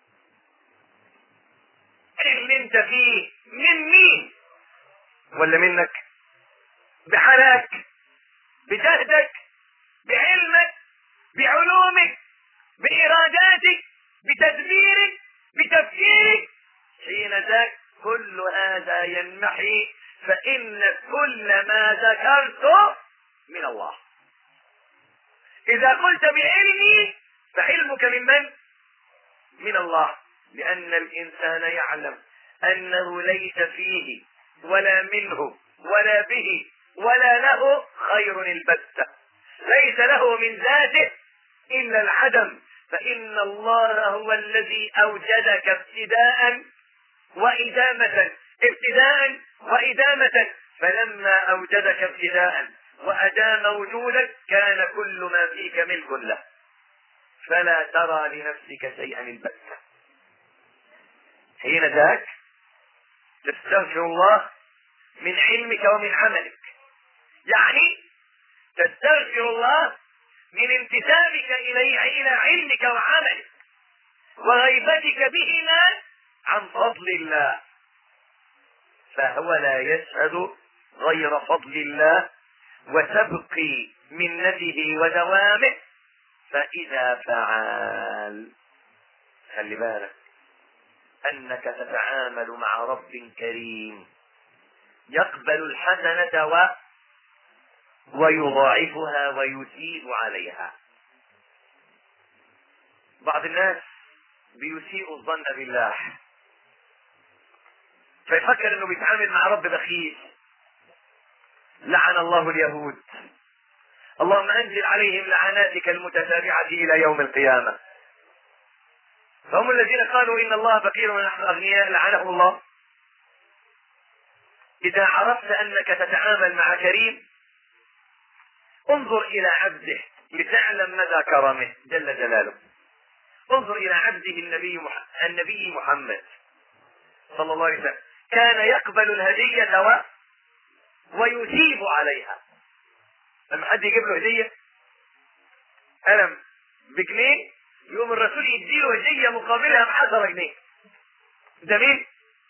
S1: اللي انت فيه من مين ولا منك؟ بحالك، بجهدك، بعلمك، بعلومك، بإراداتك، بتدبيرك، بتفكيرك. حين ذاك كل هذا ينمحي، فإن كل ما ذكرته من الله. إذا قلت بعلمي فعلمك من من؟ من الله، لأن الإنسان يعلم أنه ليس فيه ولا منه ولا به ولا له خير البتة، ليس له من ذاته إلا العدم، فإن الله هو الذي أوجدك ابتداء وإدامة، ابتداء وإدامة، فلما أوجدك ابتداء وأدام وجودك كان كل ما فيك ملك له، فلا ترى لنفسك شيئا البتة. حين ذاك
S2: تستغفر الله من علمك ومن عملك، يعني تستغفر الله من انتسابك إلى إلى علمك وعملك وغيبتك بهما عن فضل الله، فهو لا يشهد غير فضل الله وسبق منته ودوامه. فإذا فعل، خلي بالك أنك تتعامل مع رب كريم يقبل الحسنة و... ويضاعفها ويثيب عليها. بعض الناس بيسيء الظن بالله، فيفكر انه بيتعامل مع رب بخيل. لعن الله اليهود، اللهم انزل عليهم لعناتك المتتابعة الى يوم القيامة. فهم الذين قالوا ان الله فقير ونحن اغنياء، لعنهم الله. اذا عرفت انك تتعامل مع كريم انظر الى عبده لتعلم مدى كرمه جل جلاله. انظر الى عبده النبي مح... النبي محمد صلى الله عليه وسلم، كان يقبل الهدية و... ويثيب عليها. لما حد يجيب له هدية قلم بجنيه، يقوم الرسول يديله هدية مقابلها بعشرة جنيه. ده مين؟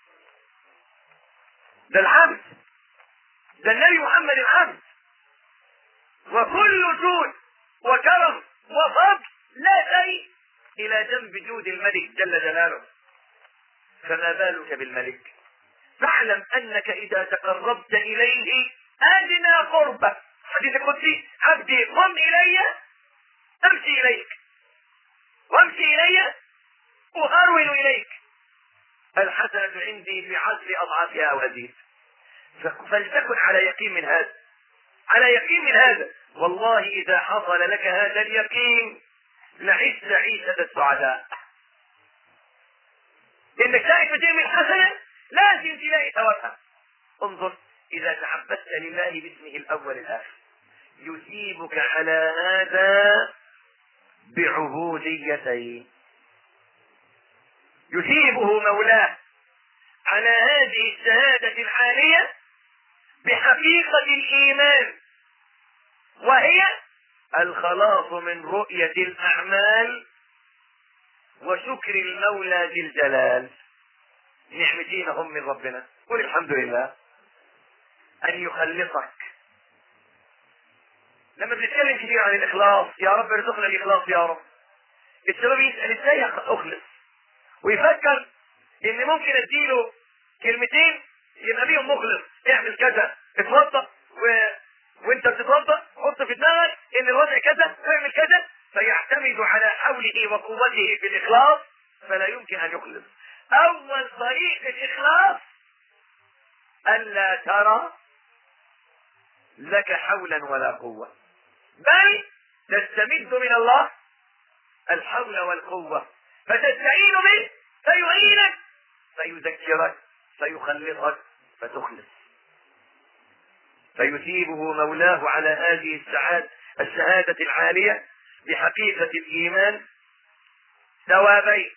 S2: ده العبد، ده النبي محمد العبد. وكل جود وكرم وفضل لا شيء الى جنب جود الملك جل جلاله، فما بالك بالملك؟ فاعلم انك اذا تقربت اليه ادنى قربة. حديث القدسي: عبدي قم الي امشي اليك، وامشي الي اهرول اليك، الحسنة عندي بعشر اضعافها او ازيد. فلتكن على يقين من هذا، على يقين من هذا. والله اذا حصل لك هذا اليقين لعشت عيشة السعداء. انك شايف ترمي الحسنة لازم تلاقي ثوابها. انظر اذا تعبدت لله باسمه الاول الاخر يثيبك على هذا بعبوديتين. يثيبه مولاه على هذه الشهادة العالية بحقيقة الإيمان، وهي الخلاص من رؤية الأعمال وشكر المولى ذي الجلال. نعمتين هم من ربنا، قل الحمد لله. أن يخلصك. لما بنتكلم كثير عن الإخلاص، يا رب ارزقنا الإخلاص يا رب، الشباب يسأل ازاي أخلص، ويفكر إن ممكن أديله كلمتين يبقى بيهم مخلص. اعمل كذا، اتوضأ و... وانت بتتوضأ حط في دماغك ان الوضع كذا واعمل كذا، فيعتمد على حوله وقوته في الإخلاص، فلا يمكن أن يخلص. أول طريق الإخلاص ألا ترى لك حولا ولا قوة، بل تستمد من الله الحول والقوة، فتستعين به فيعينك فيذكرك فيخلصك فتخلص. فيثيبه مولاه على هذه السعادة الشهادة العالية بحقيقة الإيمان ثوابين: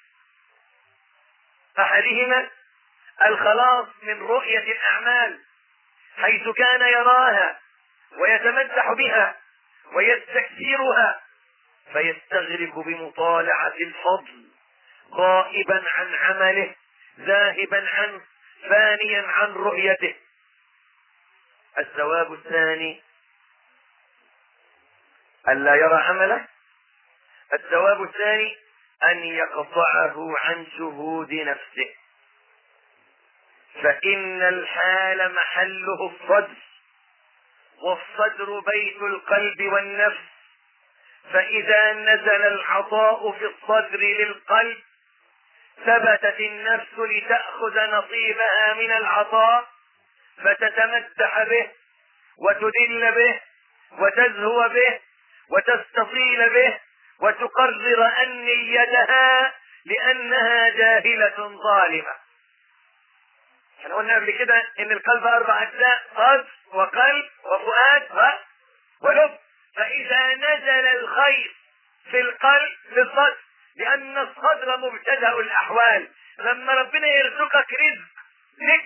S2: أحدهما الخلاص من رؤية الأعمال، حيث كان يراها ويتمدح بها ويستكثرها فيستغرق بمطالعة الفضل، غائبا عن عمله، ذاهبا عنه، فانيا عن رؤيته. الثواب الثاني ألا يرى عمله. الثواب الثاني أن يقطعه عن شهود نفسه، فإن الحال محله الصدر، والصدر بيت القلب والنفس، فإذا نزل العطاء في الصدر للقلب ثبتت النفس لتأخذ نصيبها من العطاء، فتتمدح به وتدل به وتزهو به وتستصيل به وتقرر أن نيتها لأنها جاهلة ظالمة. احنا قلنا قبل كده ان القلب اربع اجزاء: صدر وقلب وفؤاد ولب. فاذا نزل الخير في القلب في الصدر، لان الصدر مبتدأ الاحوال، لما ربنا يرزقك رزق نجس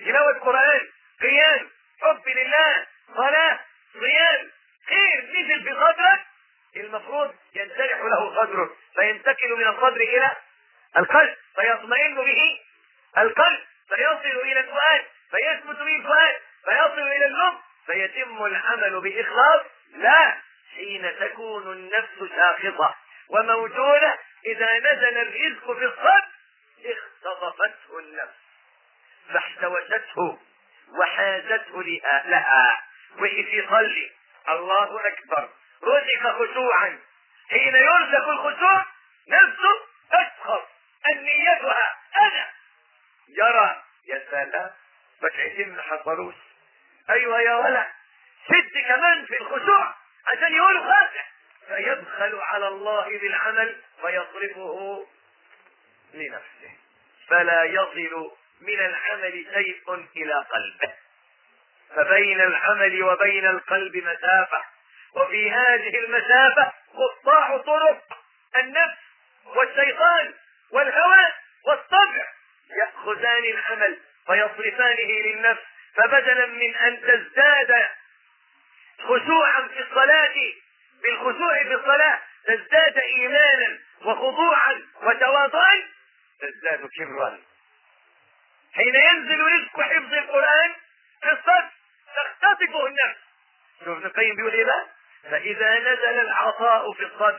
S2: تلاوة قرآن، قيام، حب لله، صلاة، صيام، خير نزل في صدرك، المفروض ينشرح له صدره فينتقل من الصدر إلى القلب فيطمئن به القلب، فيصل إلى الفؤاد فيثبت به الفؤاد، فيصل إلى اللب فيتم العمل بإخلاص. لا، حين تكون النفس ساخطة وموجودة إذا نزل الرزق في الصدر اختطفته النفس فاحتوشته وحازته لها، وفي يصلي الله أكبر رزق خشوعا. حين يرزق الخشوع نفسه تسخط أن نيتها أنا يرى يا سلام ركعتين ما حصلوش، أيوة يا ولد ست كمان في الخشوع عشان يقولوا خاشع، فيبخل على الله بالعمل فيصرفه لنفسه فلا يصل من العمل شيء إلى قلبه. فبين العمل وبين القلب مسافة، وفي هذه المسافة قطاع طرق النفس والشيطان والهوى والطبع يأخذان العمل فيصرفانه للنفس، فبدلا من أن تزداد خشوعا في الصلاة بالخشوع في الصلاة تزداد إيمانا وخضوعا وتواضعا تزداد كبرا. حين ينزل رزق حفظ القرآن في الصدر تختطفه النفس. شوف ابن القيم بيقول ايه بقى؟ فإذا نزل العطاء في الصدر،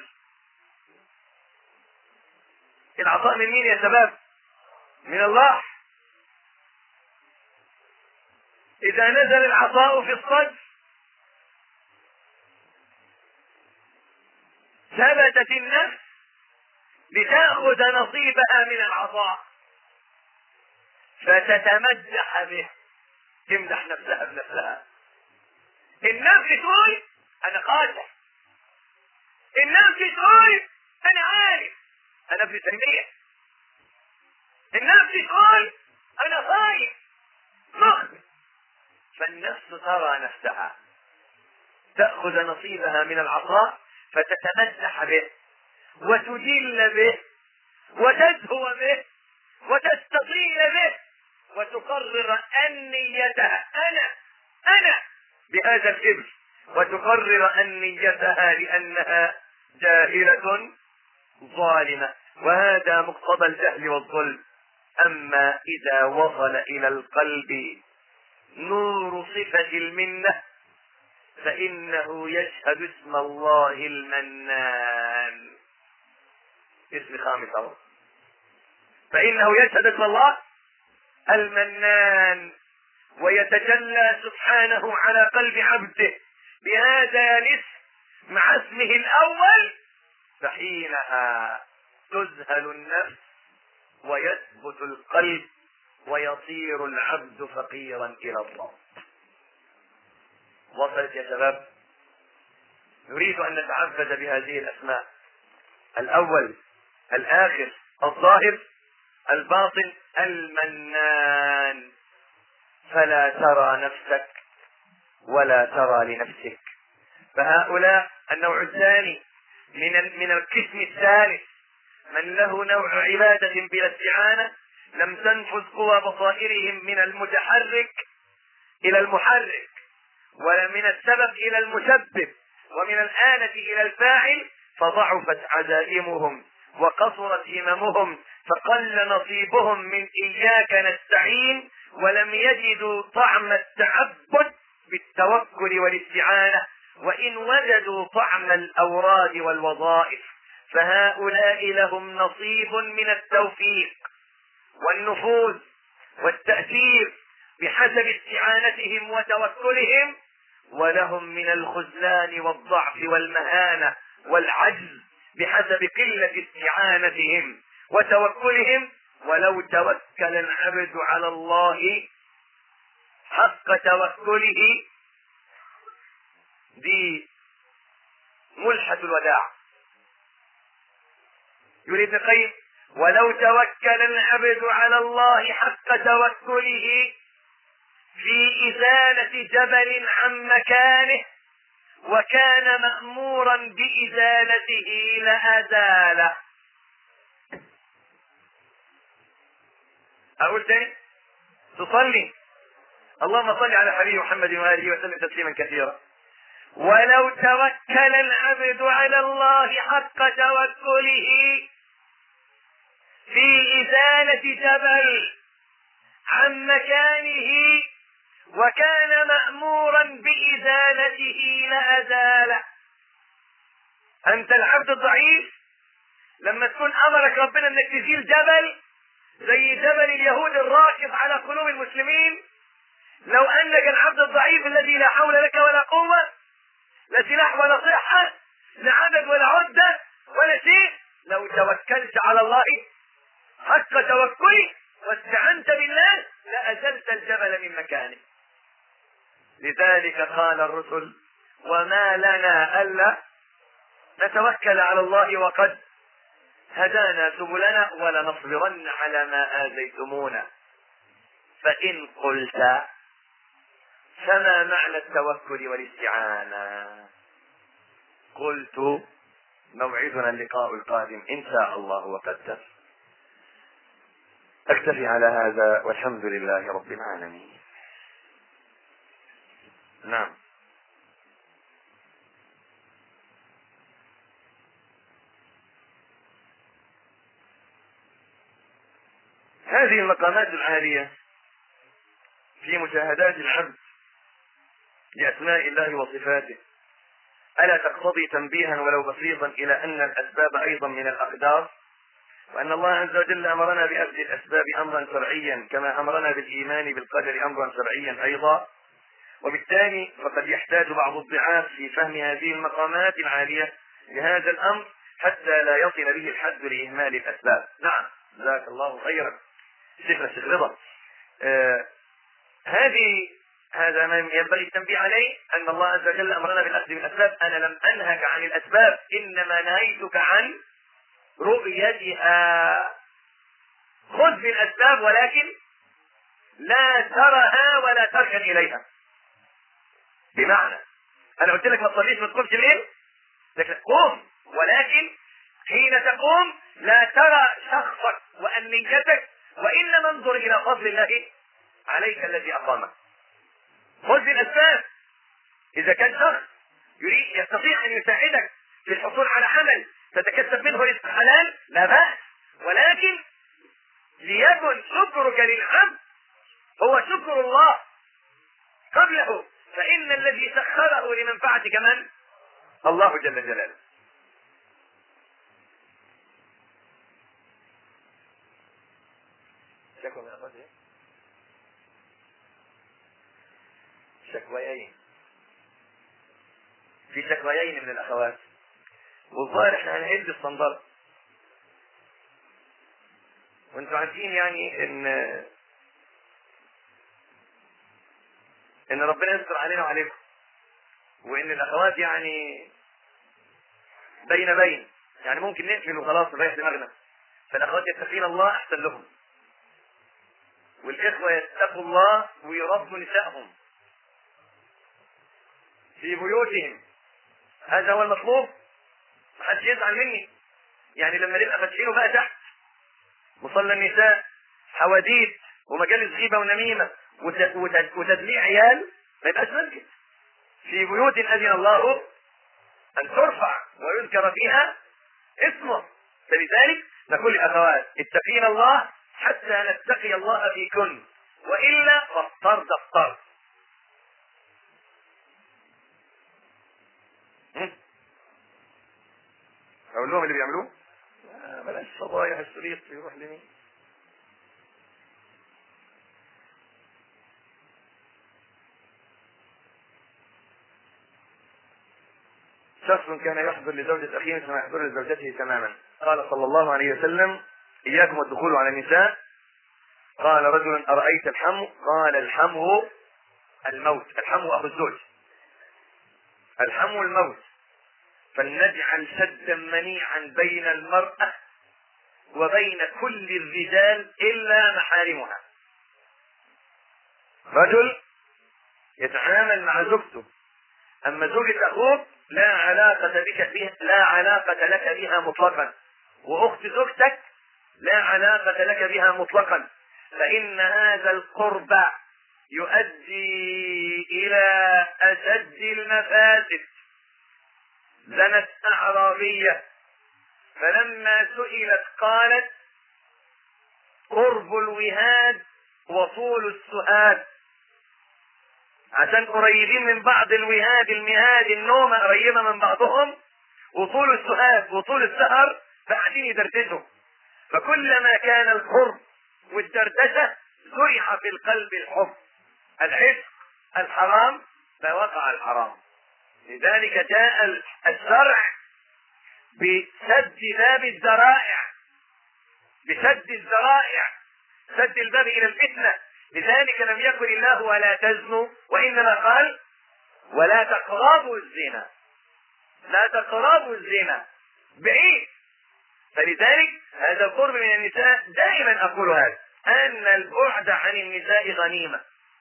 S2: العطاء من مين يا شباب؟ من الله. إذا نزل العطاء في الصدر ثبتت النفس لتأخذ نصيبها من العطاء فتتمدح به، تمدح نفسها بنفسها. النفس تقول أنا خاشع، النفس تقول أنا عارف، أنا ابن تيمية، النفس تقول أنا خايف مخبر. فالنفس ترى نفسها تأخذ نصيبها من العطاء فتتمدح به وتجل به وتزهو به وتستطيل به وتقرر أن نيتها أنا أنا بهذا الكبر، وتقرر أن نيتها لأنها جاهلة ظالمة، وهذا مقتضى الجهل والظلم. أما إذا وصل إلى القلب نور صفة المنة فإنه يشهد اسم الله المنان، اسم خامس أهو، فإنه يشهد اسم الله المنان ويتجلى سبحانه على قلب عبده بهذا الاسم مع اسمه الأول، فحينها تذهل النفس ويثبت القلب ويصير العبد فقيرا إلى الله. وصلت يا شباب؟ نريد أن نتعبد بهذه الأسماء: الأول، الآخر، الظاهر، الباطن، المنان، فلا ترى نفسك ولا ترى لنفسك. فهؤلاء النوع الثاني من من القسم الثالث من له نوع عبادة بلا استعانة، لم تنفذ قوى بصائرهم من المتحرك إلى المحرك، ولا من السبب إلى المسبب، ومن الآلة إلى الفاعل، فضعفت عزائمهم وقصرت هممهم، فقل نصيبهم من إياك نستعين، ولم يجدوا طعم التعبد بالتوكل والاستعانة، وإن وجدوا طعم الأوراد والوظائف. فهؤلاء لهم نصيب من التوفيق والنفوذ والتأثير بحسب استعانتهم وتوكلهم، ولهم من الخذلان والضعف والمهانة والعجز بحسب قلة استعانتهم وتوكلهم. ولو توكل العبد على الله حق توكله، دي ملحة الوداع. يريد ابن القيم: ولو توكل العبد على الله حق توكله في إزالة جبل عن مكانه وكان مأمورا بإزالته لأزاله. أقول تاني: تصلي اللهم صل على حبيب محمد وآله وسلم تسليما كثيرا. ولو توكل العبد على الله حق توكله في إزالة جبل عن مكانه وكان مأمورا بإزالته لأزاله. أنت العبد الضعيف لما تكون أمرك ربنا أنك تزيل جبل زي جبل اليهود الراكب على قلوب المسلمين، لو أنك العبد الضعيف الذي لا حول لك ولا قوة، لا سلاح ولا صحة، لا عدد ولا عدة ولا شيء، لو توكلت على الله حق توكله واستعنت بالله لأزلت الجبل من مكانه. لذلك قال الرسل: وما لنا ألا نتوكل على الله وقد هدانا سبلنا ولنصبرن على ما آذيتمونا. فإن قلت فما معنى التوكل والاستعانة؟ قلت: موعدنا اللقاء القادم إن شاء الله وقدر. أكتفي على هذا والحمد لله رب العالمين. نعم. هذه المقامات العالية في مشاهدات العبد لأسماء الله وصفاته ألا تقتضي تنبيها ولو بسيطا إلى أن الأسباب أيضا من الأقدار، وأن الله عز وجل أمرنا بأخذ الأسباب أمرا شرعيا كما أمرنا بالإيمان بالقدر أمرا شرعيا أيضا، وبالتالي فقد يحتاج بعض الضعاف في فهم هذه المقامات العالية لهذا الأمر حتى لا يصل به الحد لإهمال الأسباب. نعم، جزاك الله خيرا شيخنا الشيخ رضا. آه هذه هذا ما ينبغي التنبيه عليه، أن الله عز وجل أمرنا بالأخذ بالأسباب. أنا لم أنهك عن الأسباب، إنما نهيتك عن رؤيتها. خذ بالأسباب ولكن لا ترها ولا تركن إليها. بمعنى أنا قلت لك ما تصليش ما تقومش الليل، لكن قوم، ولكن حين تقوم لا ترى شخصك وأنيتك، وإنما انظر إلى فضل الله عليك الذي أقامك. خذ بالأسباب. إذا كان شخص يريد يستطيع أن يساعدك في الحصول على عمل تتكسب منه رزق حلال لا بأس، ولكن ليكن شكرك للعبد هو شكر الله قبله، فإن الذي سخره لمنفعتك من؟ الله جل جلاله. شكوى من أخواتي شكويين في شكويين من الأخوات، والظاهر احنا هنعد الصندرة، وانتم عارفين يعني ان ان ربنا يستر علينا وعليكم، وان الاخوات يعني بين بين يعني ممكن نقفل وخلاص نريح دماغنا، فالاخوات يتقين الله احسن لهم، والاخوه يتقوا الله ويربوا نسائهم في بيوتهم. هذا هو المطلوب، محدش يزعل مني. يعني لما نبقى فاتحينه بقى تحت مصلى النساء حواديت ومجالس غيبه ونميمه وتدليع عيال، ما يبقاش مسجد. في بيوت اذن الله ان ترفع ويذكر فيها اسمه. فلذلك نقول للاخوات اتقين الله حتى نتقي الله فيكن، والا فاضطر اضطر. اقول لهم اللي بيعملوه آه بلاش فضايح الشريط يروح لمين. شخص كان يحضر لزوجة أخيه كما يحضر لزوجته تماما. قال صلى الله عليه وسلم: إياكم الدخول على النساء. قال رجل: أرأيت الحمو؟ قال: الحمو الموت. الحمو أخو الزوج، الحمو الموت. فلنجعل سدا منيعا بين المرأة وبين كل الرجال إلا محارمها. رجل يتعامل مع زوجته، أما زوجة أخوك لا علاقة بك بها، لا علاقة لك بها مطلقا، وأخت زوجتك لا علاقة لك بها مطلقا، فإن هذا القرب يؤدي إلى أشد المفاسد. زنت أعرابية فلما سئلت قالت قرب الوهاد وطول السهاد، عشان قريبين من بعض. الوهاد المهاد النومة قريبة من بعضهم، وطول السهاد وطول السهر فقاعدين يدردشوا. فكلما كان القرب والدردشة زرع في القلب الحب، العشق، الحرام، فوقع الحرام. لذلك جاء الشرع بسد باب الذرائع، بسد الذرائع، سد الباب الى الفتنة. لذلك لم يكن الله ولا تزنوا، وانما قال ولا تقربوا الزنا، لا تقربوا الزنا، بعيد. فلذلك هذا القرب من النساء دائما اقول هذا، ان البعد عن النساء غنيمة.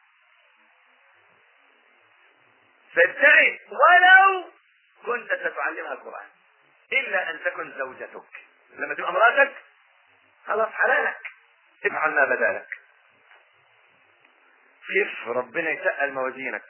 S2: فابتعد ولو كنت ستعلمها القرآن، الا ان تكن زوجتك. لما تبقى امرأتك خلاص حلالك، افعل ما بدالك. كيف ربنا يسأل موازينك.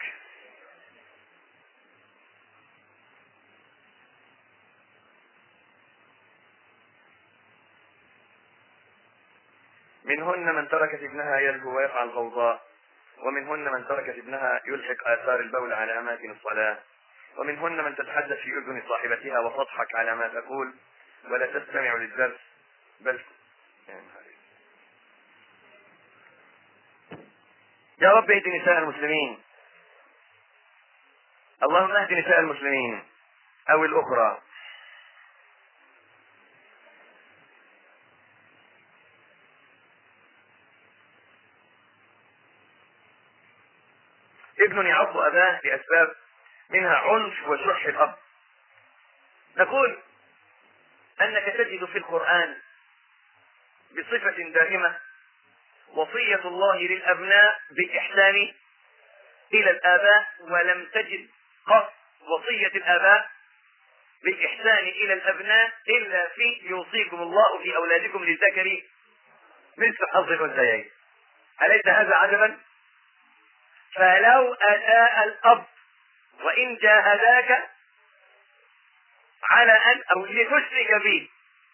S2: منهن من تركت ابنها يلهو ويفعل غوضاء، ومنهن من تركت ابنها يلحق آثار البول على أماكن الصلاة، ومنهن من تتحدث في أذن صاحبتها وتضحك على ما تقول ولا تستمع للدرس بل. يا رب اهد نساء المسلمين، اللهم اهد نساء المسلمين او الاخرى. ابن يعض اباه لاسباب منها عنف وشح الاب. نقول انك تجد في القرآن بصفة دائمة وصية الله للابناء بالاحسان الى الاباء، ولم تجد قط وصية الاباء بالاحسان الى الابناء الا في يوصيكم الله في اولادكم للذكر مثل حظ الانثيين. اليس هذا عجبا؟ فلو اساء الاب وان جاهداك على ان او لتشرك به،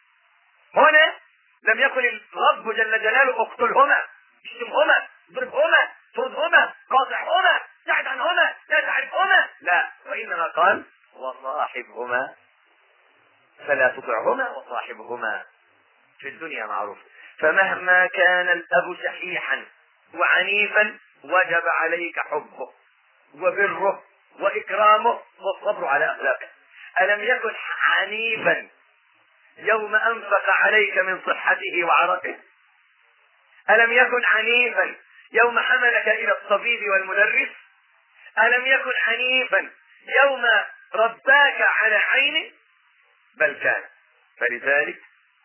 S2: هنا لم يكن الرب جل جلاله اقتلهما، اشتمهما، اضربهما، طردهما، قاطعهما، ابتعد عنهما، لا تعرفهما، لا، وانما قال وصاحبهما فلا تطعهما وصاحبهما في الدنيا معروف. فمهما كان الاب شحيحا وعنيفا وجب عليك حبه وبره واكرامه والصبر على اخلاقه. الم يكن عنيفا يوم انفق عليك من صحته وعرقه؟ الم يكن عنيفا يوم حملك الى الطبيب والمدرس؟ الم يكن عنيفا يوم رباك على عينه؟ بل كان. فلذلك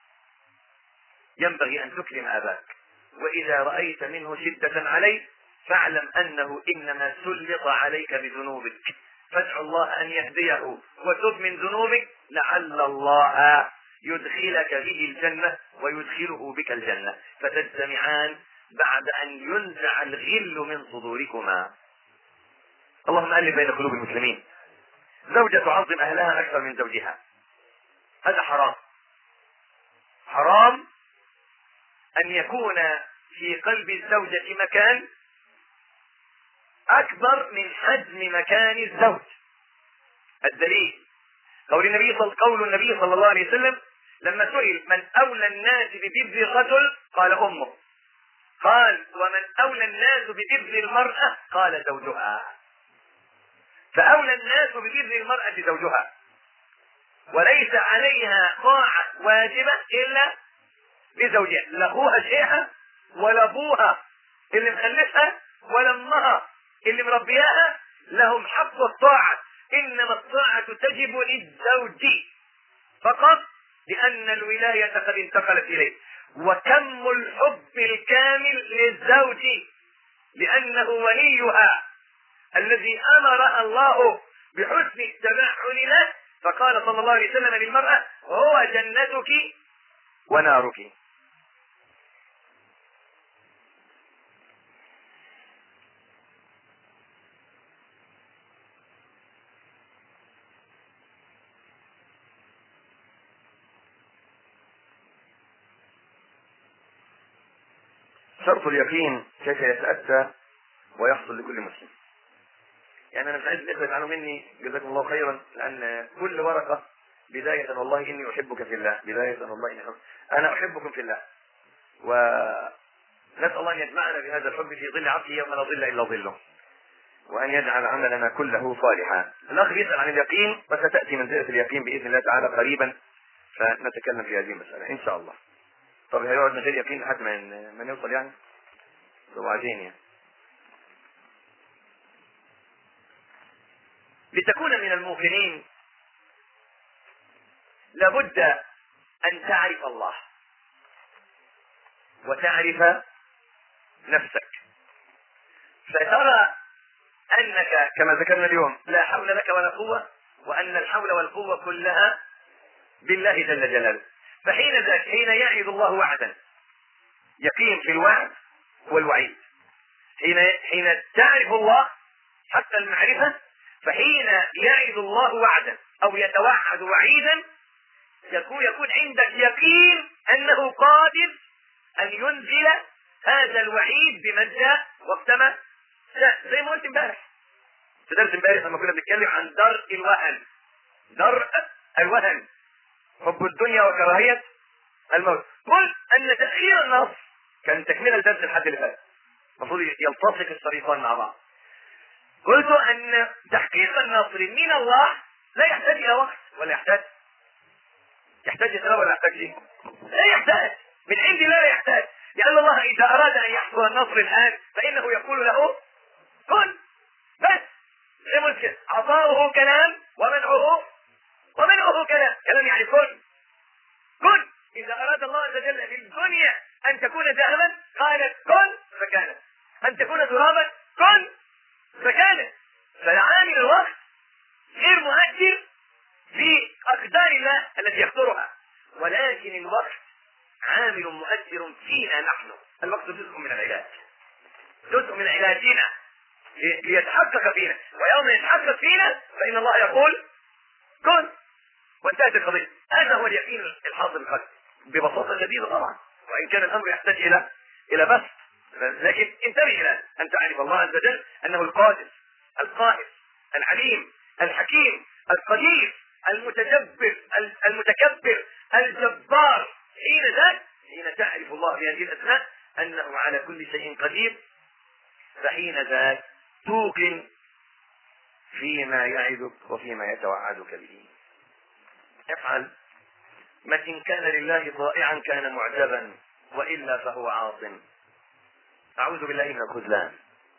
S2: ينبغي ان تكرم اباك، واذا رايت منه شدة عليك فاعلم انه انما سلط عليك بذنوبك، فادع الله ان يهديه وتب من ذنوبك لعل الله يدخلك به الجنة ويدخله بك الجنة، فتجتمعان بعد ان ينزع الغل من صدوركما. اللهم ألف بين قلوب المسلمين. زوجة تعظم اهلها اكثر من زوجها، هذا حرام. حرام ان يكون في قلب الزوجة مكان اكبر من حجم مكان الزوج. الدليل قول النبي صلى قول النبي صلى الله عليه وسلم لما سئل من اولى الناس ببر الرجل قال امه، قال ومن اولى الناس ببر المرأة قال زوجها. فاولى الناس ببر المرأة زوجها، وليس عليها طاعة واجبة الا لزوجها، لا اخوها شيخها ولا ابوها اللي مخلفها ولا امها اللي مربياها لهم حق الطاعة، انما الطاعة تجب للزوج فقط لان الولاية قد انتقلت اليه. وكم الحب الكامل للزوج لانه وليها الذي امرها الله بحسن التبعل له، فقال صلى الله عليه وسلم للمرأة هو جنتك ونارك.
S1: شرط اليقين كيف يتأتى ويحصل لكل مسلم. يعني انا مش عايز الاخوه يزعلوا مني، جزاكم الله خيرا، لان كل ورقه بدايه والله اني احبك في الله، بدايه والله اني أحب. انا احبكم في الله، ونسال الله ان يجمعنا بهذا الحب في ظل عرشه يوم لا ظل الا ظله، وان يجعل عملنا كله صالحا. الاخ يسال عن اليقين، وستاتي منزله اليقين باذن الله تعالى قريبا، فنتكلم في هذه المساله ان شاء الله. طب هيقعد من غير يقين لحد ما ما نوصل يعني؟ وبعدين يعني لتكون من الموقنين لابد ان تعرف الله وتعرف نفسك، فترى انك كما ذكرنا اليوم لا حول لك ولا قوة، وان الحول والقوة كلها بالله جل جلاله. فحين ذاك حين يعد الله وعدا يقين في الوعد والوعيد، حين حين تعرف الله حتى المعرفة، فحين يعد الله وعدا او يتوعد وعيدا يكون يكون عندك يقين انه قادر ان ينزل هذا الوعيد بمن جاء وقتما جاء. زي ما قلت امبارح في درس امبارح لما كنا بنتكلم عن درء الوهن، درء الوهن حب الدنيا وكراهية الموت. قلت ان تأخير النصر كان تكملة الدرس الحد اللي فات، المفروض يلتصق الشريطان مع بعض. قلت ان تحقيق النصر من الله لا يحتاج الى وقت، ولا يحتاج يحتاج إسلام ولا يحتاج ليه؟ لا يحتاج، من عند الله لا يحتاج، لأن الله إذا أراد أن يحصل النصر الآن فإنه يقول له كن بس. زي ما قلت عطاؤه كلام ومنعه ومنعه كلام، كلام يعني كن كن. إذا أراد الله عز وجل للدنيا أن تكون ذهبا قالت كن فكانت، أن تكون ترابا كن فكانت. فعامل الوقت غير مؤثر في أقدار الله التي يقدرها، ولكن الوقت عامل مؤثر فينا نحن. الوقت جزء من العلاج، جزء من علاجنا ليتحقق فينا، ويوم يتحقق فينا فإن الله يقول كن وانتهت القضية. هذا هو اليقين الحاصل القلب ببساطة شديدة طبعا، وإن كان الأمر يحتاج إلى إلى بس، لكن انتبه إلى أن تعرف الله عز وجل أنه القادر القائد العليم الحكيم القدير المتجبر المتكبر الجبار. حين ذاك حين تعرف الله بهذه الأسماء أنه على كل شيء قدير، فحين ذاك توقن فيما يعدك وفيما يتوعدك به. افعل ما إن كان لله طائعا كان معجبا، وإلا فهو عاص. أعوذ بالله من الخذلان.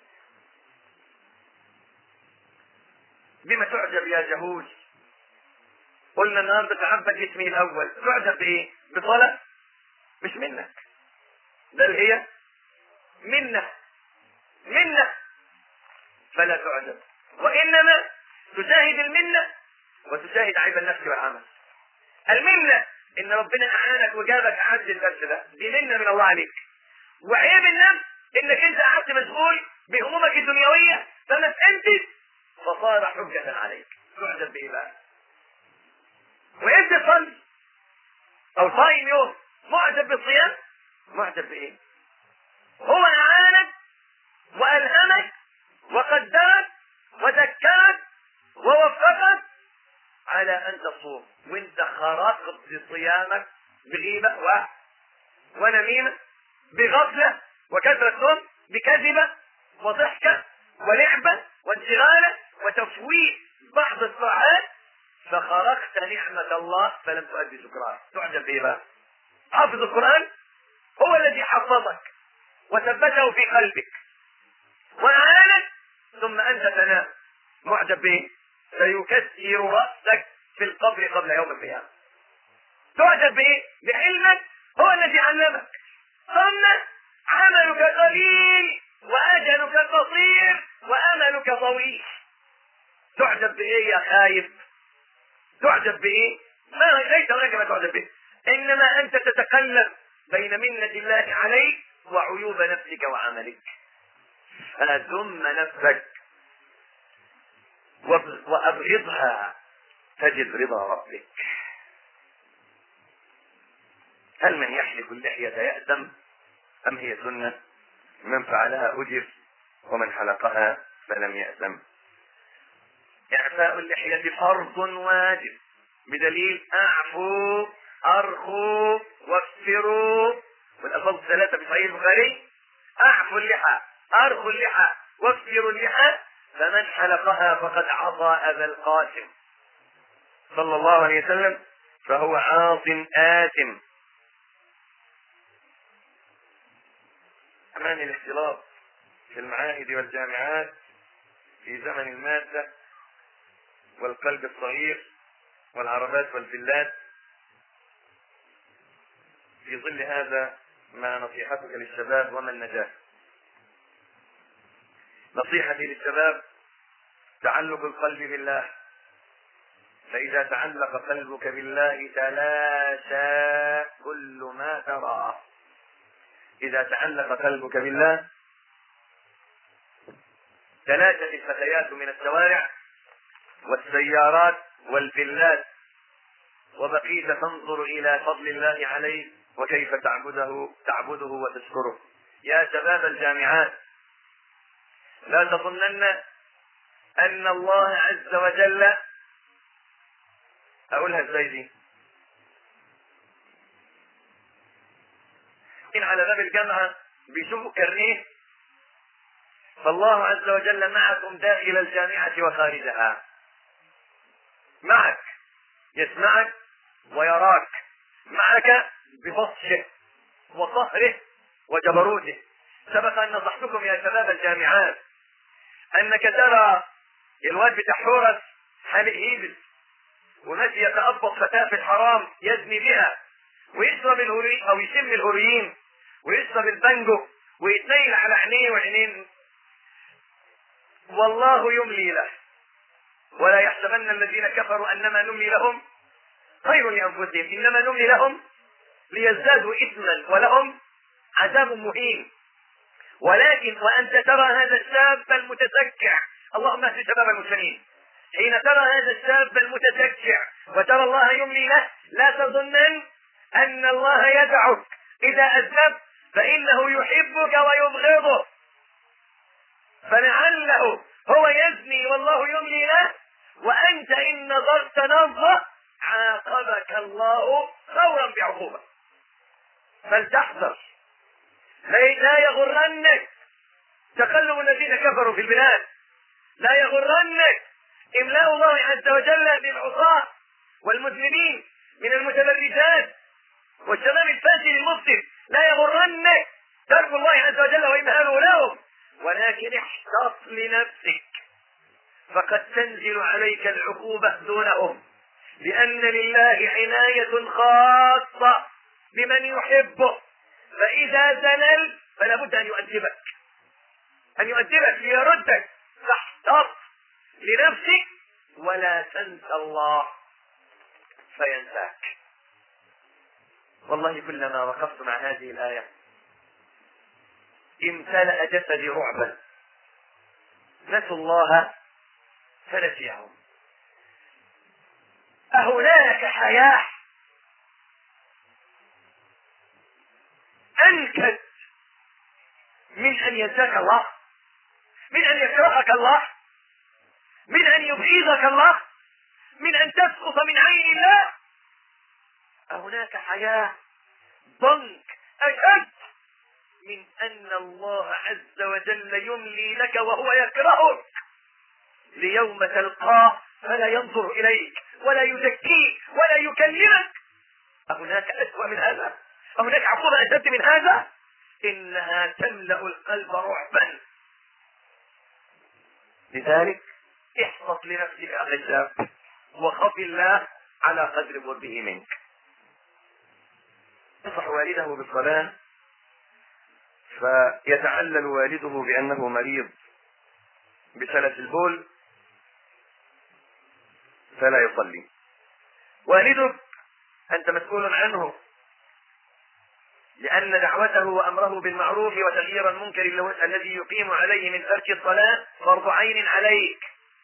S1: بما تعجب يا جهوز؟ قلنا النهارده تعبد جسمي الأول، تعجب بإيه؟ بصلاة؟ مش منك، بل هي منه منه، فلا تعجب، وإنما تشاهد المنة وتشاهد عيب النفس والعمل. المنة إن ربنا أعانك وجابك أعد الدرس ده، دي منة من الله عليك. وعيب النفس إنك أنت قعدت مسؤول بهمومك الدنيوية فما فهمتش فصار حجة عليك. تعجب بإيه بقى؟ وأنت تصلي أو صايم يوم معجب بالصيام؟ معجب بإيه؟ هو أعانك وألهمك وقدرك وذكرك ووفقك على أن تصوم، وانت خرقت صيامك بغيبة و... ونميمة، بغفلة وكثرة نوم، بكذبة وضحكة ولعبة وانشغالة وتفويت بعض الطاعات، فخرقت نعمة الله فلم تؤدي شكرها. تعجب بإيه بقى؟ حافظ القرآن هو الذي حفظك وثبته في قلبك وأعانك، ثم أنت تنام. معجب به سيكسر رأسك في القبر قبل يوم القيامة. تعجب به بعلمك هو الذي علمك، ثم عملك قليل وأجلك قصير وأملك طويل. تعجب بإيه يا خايف؟ تعجب بإيه؟ ما ليس هناك ما تعجب به، إنما أنت تتقلب بين منة الله عليك وعيوب نفسك وعملك. فذم نفسك وأبغضها تجد رضا ربك. هل من يحلق اللحية يأثم أم هي سنة من فعلها أجر ومن حلقها فلم يأثم. إعفاء اللحية فرض واجب بدليل أعفوا أرخوا واكسروا، والألفاظ الثلاثة في صحيح البخاري: أعفوا اللحى أرخوا اللحى واكسروا اللحى، فمن حلقها فقد عصى أبا القاسم صلى الله عليه وسلم فهو عاص آثم. أمان الاختلاط في المعاهد والجامعات في زمن المادة والقلب الصغير والعربات والفلات. في ظل هذا ما نصيحتك للشباب وما النجاة؟ نصيحتي للشباب: تعلق القلب بالله، فإذا تعلق قلبك بالله تلاشى كل ما تراه. إذا تعلق قلبك بالله تلاشت الفتيات من الشوارع والسيارات والفلات، وبقيت تنظر إلى فضل الله عليك وكيف تعبده تعبده وتشكره. يا شباب الجامعات، لا تظنن أن الله عز وجل، أقولها ازاي دي، إن على باب الجامعة بيشوفوا كرنيه، فالله عز وجل معكم داخل الجامعة وخارجها، معك، يسمعك ويراك، معك ببطشه وقهره وجبروته. سبق أن نصحتكم يا شباب الجامعات أنك ترى الواد بتاع حورس حالق هيبس وماشي يتأبط فتاة في الحرام يزني بها، ويشرب الهوري أو يشم الهوريين ويشرب البنجو ويتنيل على عينيه وعينين، والله يملي له، ولا يحسبن الذين كفروا أنما نملي لهم خير لأنفسهم إنما نملي لهم ليزدادوا إثما ولهم عذاب مهين. ولكن وأنت ترى هذا الشاب المتسكع، اللهم اهد شباب المسلمين، حين ترى هذا الشاب المتسكع وترى الله يملي له، لا تظنن أن الله يدعك إذا أذنبت، فإنه يحبك ويبغضك، فلعله هو يزني والله يملي له، وأنت إن نظرت نظرة عاقبك الله خورا بعقوبة. فلتحذر، لا يغرنك تقلب الذين كفروا في البلاد، لا يغرنك إملاء الله عز وجل بالعصاة والمذنبين من المتبرجات والشباب الفاسد المفسد، لا يغرنك ترك الله عز وجل وإمهاله لهم، ولكن احتط لنفسك، فقد تنزل عليك العقوبة دونهم، لأن لله عناية خاصة بمن يحبه، فإذا زلل فلا بد أن يؤدبك أن يؤدبك ليردك، فاحتط لنفسك ولا تنسى الله فينساك. والله كلما وقفت مع هذه الآية امتلأ جسدي رعبا، نسوا الله فنسيهم. أهناك حياة أنكد من أن ينساك الله، من أن يكرهك الله، من أن يبغضك الله، من أن تسقط من عين الله؟ أهناك حياة ضنك أشد من أن الله عز وجل يملي لك وهو يكرهك، ليوم تلقاه فلا ينظر إليك ولا يزكيك ولا يكلمك. أهناك أسوأ من هذا؟ أهناك عقوبة أشد من هذا؟ إنها تملأ القلب رعبا. لذلك احفظ لنفسك أخي الشاب، وخف الله على قدر قربه منك. ينصح والده بالصلاة فيتعلل والده بأنه مريض بسلس البول فلا يصلي. والدك أنت مسؤول عنه، لأن دعوته وأمره بالمعروف وتغيير المنكر الذي يقيم عليه من ترك الصلاة فرض عين عليك.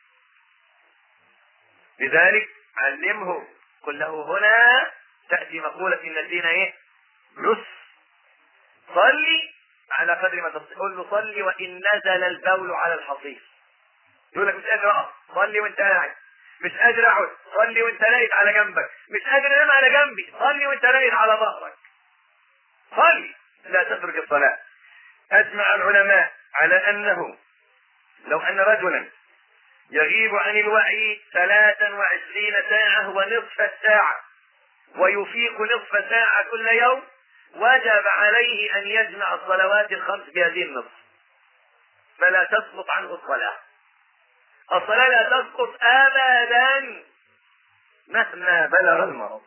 S1: لذلك علمه، قل له هنا تأتي مقولة إن الدين إيه؟ نص، صلي
S2: على قدر ما تستطيع. قول له صلي وإن نزل البول على الحصير. يقول لك مش قادر أقف، صلي وأنت قاعد. مش قادر أقعد، صلي وأنت راقد على جنبك. مش قادر أنام على جنبي، صلي وأنت راقد على ظهرك. صلي، لا تترك الصلاة. أجمع العلماء على أنه لو أن رجلا يغيب عن الوعي ثلاثا وعشرين ساعة ونصف الساعة ويفيق نصف ساعة كل يوم، وجب عليه أن يجمع الصلوات الخمس بهذه النصف، فلا تسقط عنه الصلاة. الصلاة لا تسقط أبدا مهما بلغ المرض.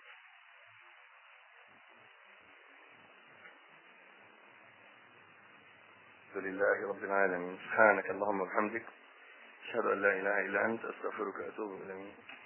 S1: الحمد لله رب العالمين. سبحانك اللهم وبحمدك، أشهد أن لا إله إلا أنت، أستغفرك وأتوب إليك.